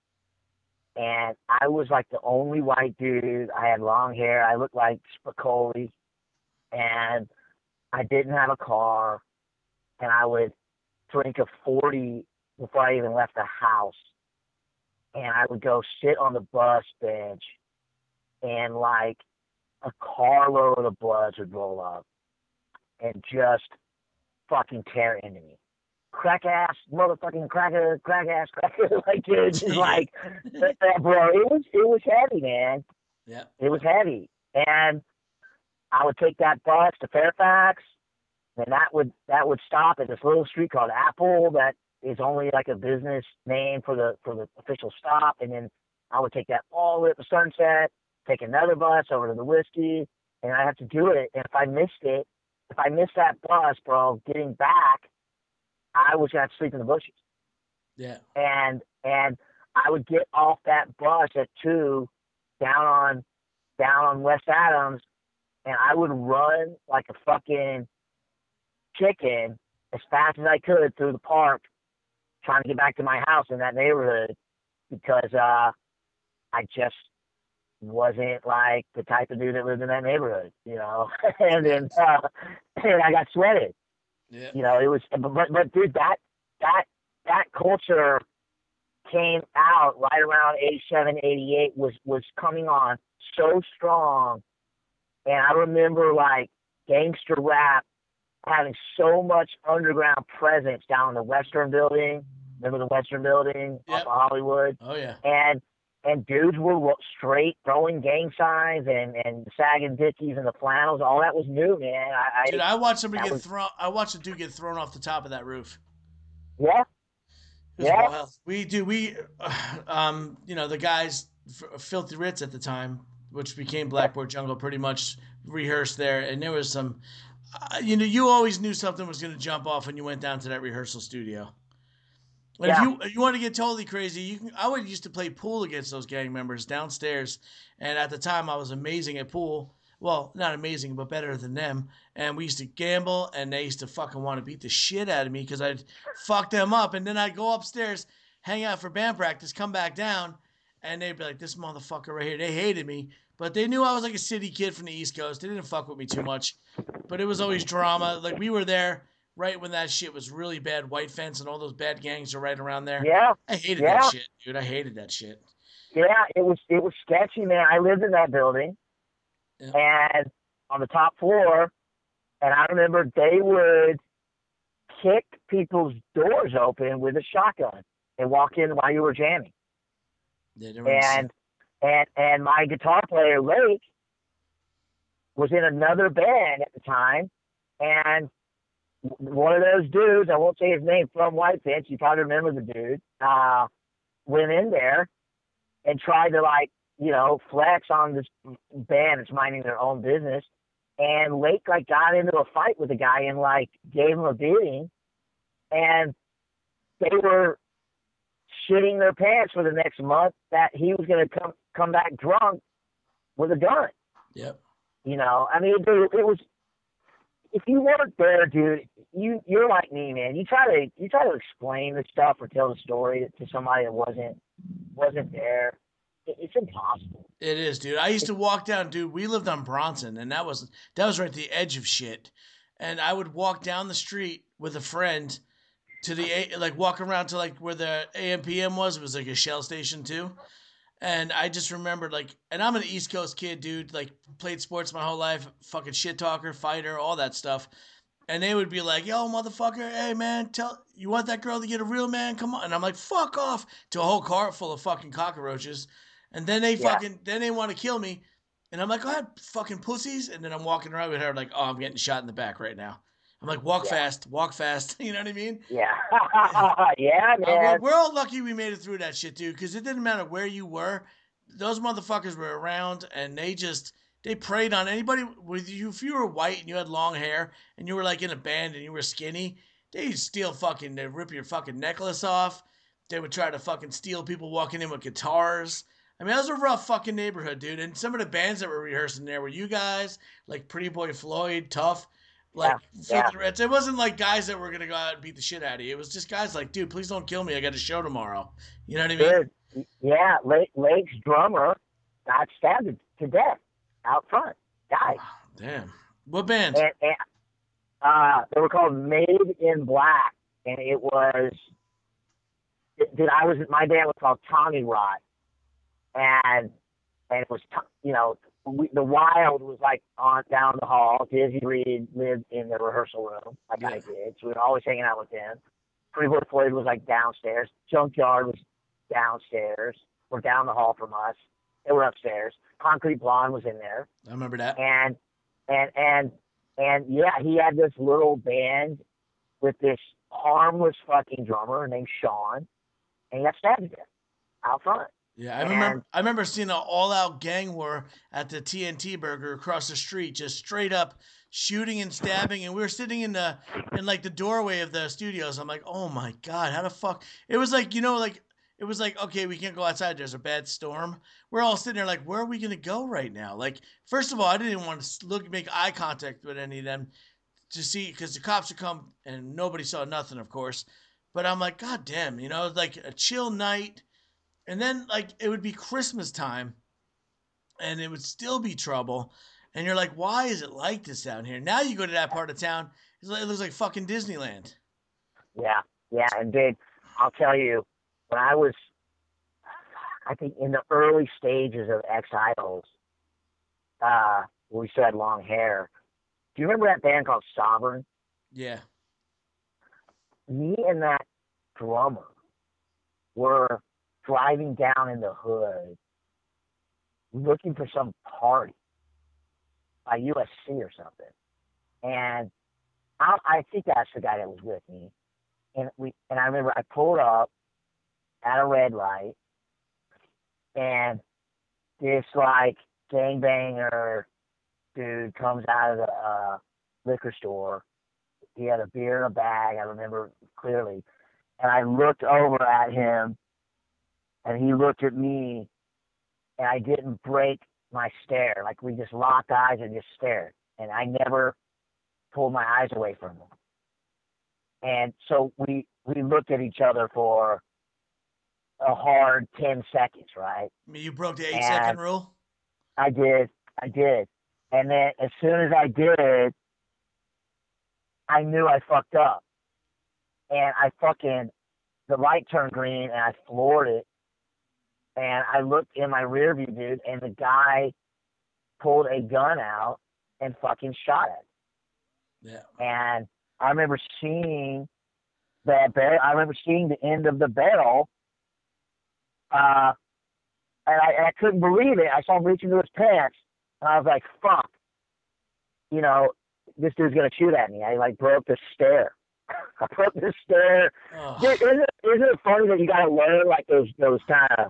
and I was like the only white dude. I had long hair. I looked like Spicoli, and I didn't have a car, and I would drink a 40 before I even left the house. And I would go sit on the bus bench, and like a carload of Bloods would roll up and just fucking tear into me. Crack ass, motherfucking cracker, crack ass, cracker. Like, dude, just like, bro, it was heavy, man. Yeah. It was heavy. And I would take that bus to Fairfax, and that would stop at this little street called Apple that is only like a business name for the official stop. And then I would take that all the way up to Sunset, take another bus over to the Whiskey, and I have to do it. And if I missed that bus, bro, getting back, I was gonna have to sleep in the bushes. Yeah. And I would get off that bus at 2 down on West Adams, and I would run like a fucking chicken as fast as I could through the park, trying to get back to my house in that neighborhood, because I just wasn't like the type of dude that lived in that neighborhood, you know. And then and I got sweated. Yeah. You know, it was, but dude, that culture came out right around 87, 88, was coming on so strong. And I remember like gangster rap having so much underground presence down in the Western Building. Remember the Western Building off of Hollywood? Oh yeah. And dudes were straight throwing gang signs and sagging dickies and the flannels. All that was new, man. Dude, I watched somebody get thrown. I watched a dude get thrown off the top of that roof. Yeah. It was wild. You know, the guys, Filthy Ritz at the time, which became Blackboard Jungle, pretty much rehearsed there, and there was some. You know, you always knew something was going to jump off when you went down to that rehearsal studio. And if you want to get totally crazy, I would used to play pool against those gang members downstairs, and at the time I was amazing at pool. Well, not amazing, but better than them. And we used to gamble, and they used to fucking want to beat the shit out of me because I'd fuck them up, and then I'd go upstairs, hang out for band practice, come back down, and they'd be like, "This motherfucker right here." They hated me, but they knew I was like a city kid from the East Coast. They didn't fuck with me too much, but it was always drama. Like, we were there right when that shit was really bad. White Fence and all those bad gangs are right around there. Yeah. I hated that shit, dude. I hated that shit. Yeah, it was sketchy, man. I lived in that building, and on the top floor, and I remember they would kick people's doors open with a shotgun and walk in while you were jamming. Yeah, and my guitar player Lake was in another band at the time, and one of those dudes, I won't say his name, from White Fence, you probably remember the dude, went in there and tried to, like, you know, flex on this band that's minding their own business. And Lake, like, got into a fight with the guy and, like, gave him a beating. And they were shitting their pants for the next month that he was going to come back drunk with a gun. Yep. You know, I mean, dude, it was, if you weren't there, dude, you're like me, man. You try to explain the stuff or tell the story to somebody that wasn't there. It's impossible. It is, dude. I used to walk down, dude. We lived on Bronson, and that was right at the edge of shit. And I would walk down the street with a friend to walk around to like where the AMPM was. It was like a Shell station too. And I just remembered, like, and I'm an East Coast kid, dude, like, played sports my whole life, fucking shit talker, fighter, all that stuff. And they would be like, "Yo, motherfucker, hey, man, you want that girl to get a real man? Come on." And I'm like, "Fuck off," to a whole car full of fucking cockroaches. And then they want to kill me. And I'm like, "Go ahead, fucking pussies." And then I'm walking around with her like, "Oh, I'm getting shot in the back right now." I'm like, walk fast. You know what I mean? Yeah. Yeah, man. We're all lucky we made it through that shit, dude, because it didn't matter where you were. Those motherfuckers were around, and they preyed on anybody with you. If you were white and you had long hair and you were like in a band and you were skinny, they'd rip your fucking necklace off. They would try to fucking steal people walking in with guitars. I mean, that was a rough fucking neighborhood, dude. And some of the bands that were rehearsing there were you guys, like Pretty Boy Floyd, Tough, like Filthy Reds. It wasn't like guys that were gonna go out and beat the shit out of you. It was just guys like, "Dude, please don't kill me. I got a show tomorrow." You know what I mean? Dude, yeah, Lake's drummer got stabbed to death out front. Died. Oh, damn. What band? And they were called Made in Black, and it was Dude, my band was called Tommy Rot, and it was the Wild was like on down the hall. Dizzy Reed lived in the rehearsal room like Yeah. I did, so we were always hanging out with him. Pretty Boy Floyd was like downstairs. Junkyard was downstairs or down the hall from us. They were upstairs. Concrete Blonde was in there, I remember that. and and and and yeah, he had this little band with this harmless fucking drummer named Sean, and he got stabbed to death out front. Yeah, And I remember seeing an all-out gang war at the TNT Burger across the street, just straight up shooting and stabbing, and we were sitting in like the doorway of the studios. I'm like, oh my god, how the fuck? It was like like it was like okay, we can't go outside. There's a bad storm. We're all sitting there like, where are we gonna go right now? Like, first of all, I didn't want to make eye contact with any of them to see because the cops would come and nobody saw nothing, of course. But I'm like, god damn, like a chill night. And then like it would be Christmas time and it would still be trouble. And you're like, why is it like this down here? Now you go to that part of town, it looks like fucking Disneyland. yeah, and dude, I'll tell you, when I was, I think in the early stages of X Idols, we still had long hair. Do you remember that band called Sovereign? Yeah. Me and that drummer were driving down in the hood looking for some party by USC or something. And I think that's the guy that was with me. And I remember I pulled up at a red light, and this like gangbanger dude comes out of the liquor store. He had a beer in a bag, I remember clearly. And I looked over at him, and he looked at me, and I didn't break my stare. Like, we just locked eyes and just stared. And I never pulled my eyes away from him. And so we looked at each other for a hard 10 seconds, right? I mean, you broke the 8-second And rule? I did. And then as soon as I did, I knew I fucked up. And the light turned green, and I floored it. And I looked in my rear view, dude, and the guy pulled a gun out and fucking shot it. Yeah. And I remember seeing I remember seeing the end of the barrel, and I couldn't believe it. I saw him reach into his pants, and I was like, "Fuck!" This dude's gonna shoot at me. I like broke the stare. I broke the stare. Oh. Isn't it funny that you gotta learn like those kind of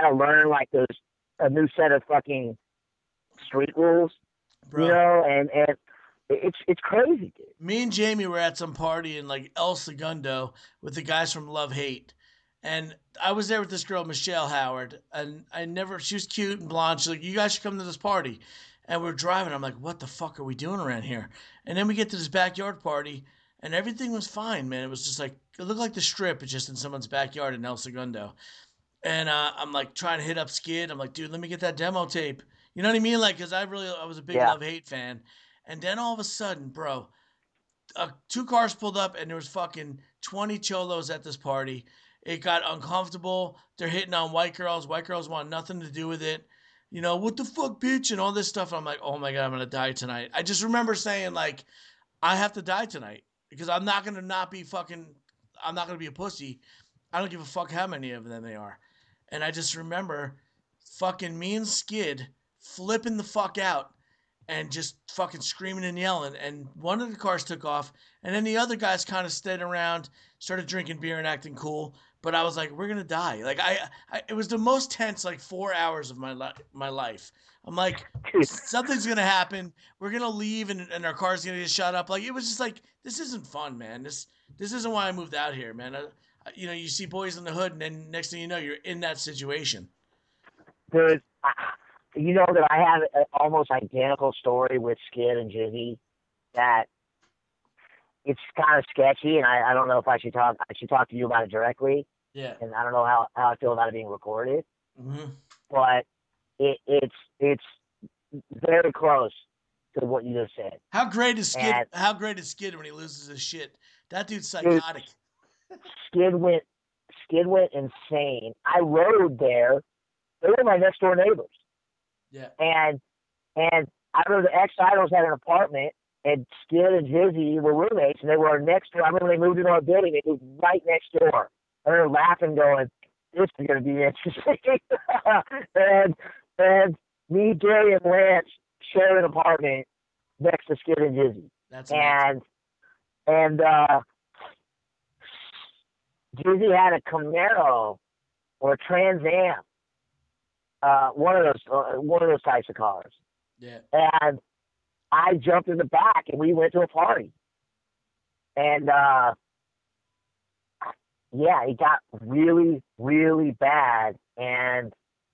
a new set of fucking street rules, Bro. and it's crazy, dude. Me and Jamie were at some party in like El Segundo with the guys from Love Hate. And I was there with this girl, Michelle Howard, and she was cute and blonde. She's like, you guys should come to this party. And we're driving. I'm like, what the fuck are we doing around here? And then we get to this backyard party, and everything was fine, man. It was just like, it looked like the Strip, it's just in someone's backyard in El Segundo. And I'm like trying to hit up Skid. I'm like, dude, let me get that demo tape. You know what I mean? Like, because I was a big Yeah. Love Hate fan. And then all of a sudden, bro, two cars pulled up and there was fucking 20 cholos at this party. It got uncomfortable. They're hitting on white girls. White girls want nothing to do with it. What the fuck, bitch, and all this stuff. I'm like, oh my God, I'm going to die tonight. I just remember saying, like, I have to die tonight because I'm not going to I'm not going to be a pussy. I don't give a fuck how many of them they are. And I just remember fucking me and Skid flipping the fuck out and just fucking screaming and yelling. And one of the cars took off, and then the other guys kind of stayed around, started drinking beer and acting cool. But I was like, we're gonna die. Like it was the most tense like 4 hours of my life. I'm like, something's gonna happen. We're gonna leave, and our car's gonna get shot up. Like it was just like, this isn't fun, man. This isn't why I moved out here, man. You see Boys in the Hood, and then next thing you know, you're in that situation. Dude, you know that I have an almost identical story with Skid and Jizzy that it's kind of sketchy, and I don't know if I should talk to you about it directly. Yeah. And I don't know how I feel about it being recorded. Mm-hmm. But it's very close to what you just said. How great is Skid when he loses his shit? That dude's psychotic. Skid went Skid went insane. I rode there. They were my next door neighbors. Yeah. And I remember the Ex-Idols had an apartment, and Skid and Jizzy were roommates, and they were next door. I remember they moved into our building. They moved right next door. And they were laughing, going, "This is going to be interesting." and me, Gary, and Lance shared an apartment next to Skid and Jizzy. That's amazing. And Jizzy had a Camaro or a Trans Am, one of those types of cars. Yeah. And I jumped in the back, and we went to a party. And yeah, it got really, really bad. And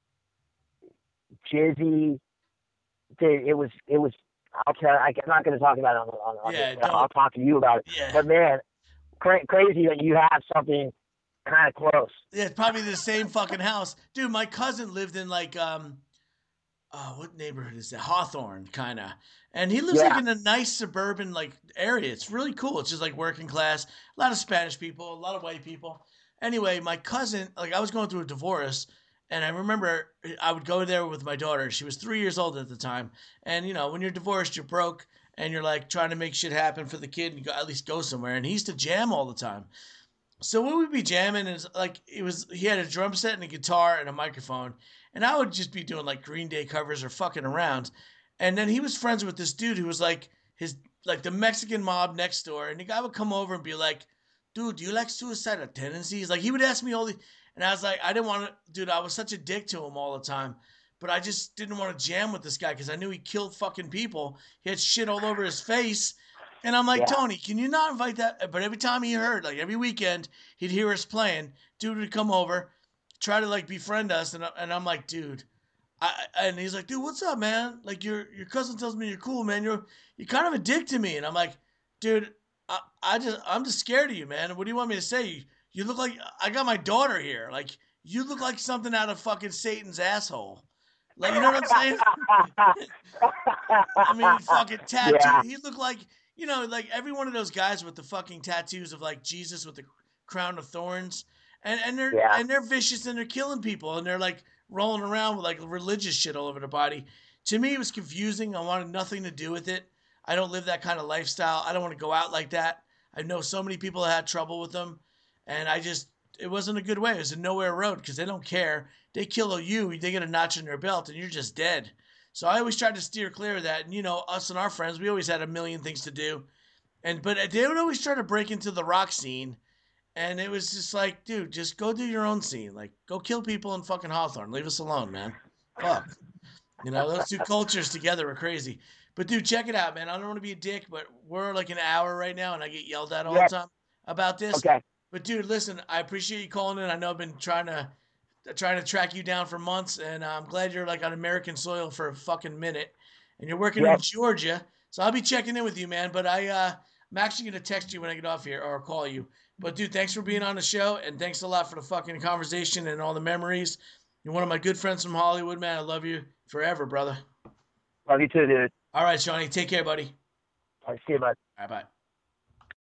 Jizzy, it was. I'll tell. I'm not going to talk about it on Yeah, this. I'll talk to you about it. Yeah. But man, crazy that you have something kind of close. Yeah, it's probably the same fucking house. Dude, my cousin lived in like what neighborhood is that? Hawthorne, kind of. And he lives like in a nice suburban like area. It's really cool. It's just like working class, a lot of Spanish people, a lot of white people. Anyway, my cousin, like I was going through a divorce, and I remember I would go there with my daughter. She was 3 years old at the time. And you know, when you're divorced, you're broke and you're like trying to make shit happen for the kid and you go, at least go somewhere. And he used to jam all the time. So we would be jamming, and it's like he had a drum set and a guitar and a microphone, and I would just be doing like Green Day covers or fucking around. And then he was friends with this dude who was like his like the Mexican mob next door, and the guy would come over and be like, "Dude, do you like Suicidal Tendencies?" Like he would ask me all the, and I was like, I didn't want to, dude. I was such a dick to him all the time, but I just didn't want to jam with this guy because I knew he killed fucking people. He had shit all over his face. And I'm like, Tony, can you not invite that? But every time he heard, like every weekend, he'd hear us playing. Dude would come over, try to like befriend us, and I'm like, dude, and he's like, dude, what's up, man? Like your cousin tells me you're cool, man. You're kind of a dick to me, and I'm like, dude, I'm just scared of you, man. What do you want me to say? You look like I got my daughter here. Like you look like something out of fucking Satan's asshole. Like you know what I'm saying? I mean, fucking tattoo. Yeah. He looked like, you know, like every one of those guys with the fucking tattoos of like Jesus with the crown of thorns, and they're vicious and they're killing people and they're like rolling around with like religious shit all over their body. To me, it was confusing. I wanted nothing to do with it. I don't live that kind of lifestyle. I don't want to go out like that. I know so many people that had trouble with them, and it wasn't a good way. It was a nowhere road because they don't care. They kill you, they get a notch in their belt, and you're just dead. So I always tried to steer clear of that. And you know, us and our friends, we always had a million things to do. But they would always try to break into the rock scene. And it was just like, dude, just go do your own scene. Like, go kill people in fucking Hawthorne. Leave us alone, man. Fuck. You know, those two cultures together are crazy. But dude, check it out, man. I don't want to be a dick, but we're like an hour right now, and I get yelled at all the time about this. Okay. But dude, listen, I appreciate you calling in. I know I've been trying to track you down for months, and I'm glad you're like on American soil for a fucking minute, and you're working in Georgia. So I'll be checking in with you, man. But I'm actually gonna text you when I get off here or call you. But dude, thanks for being on the show, and thanks a lot for the fucking conversation and all the memories. You're one of my good friends from Hollywood, man. I love you forever, brother. Love you too, dude. All right, Shawnee, take care, buddy. All right, see you, bud. All right, bye.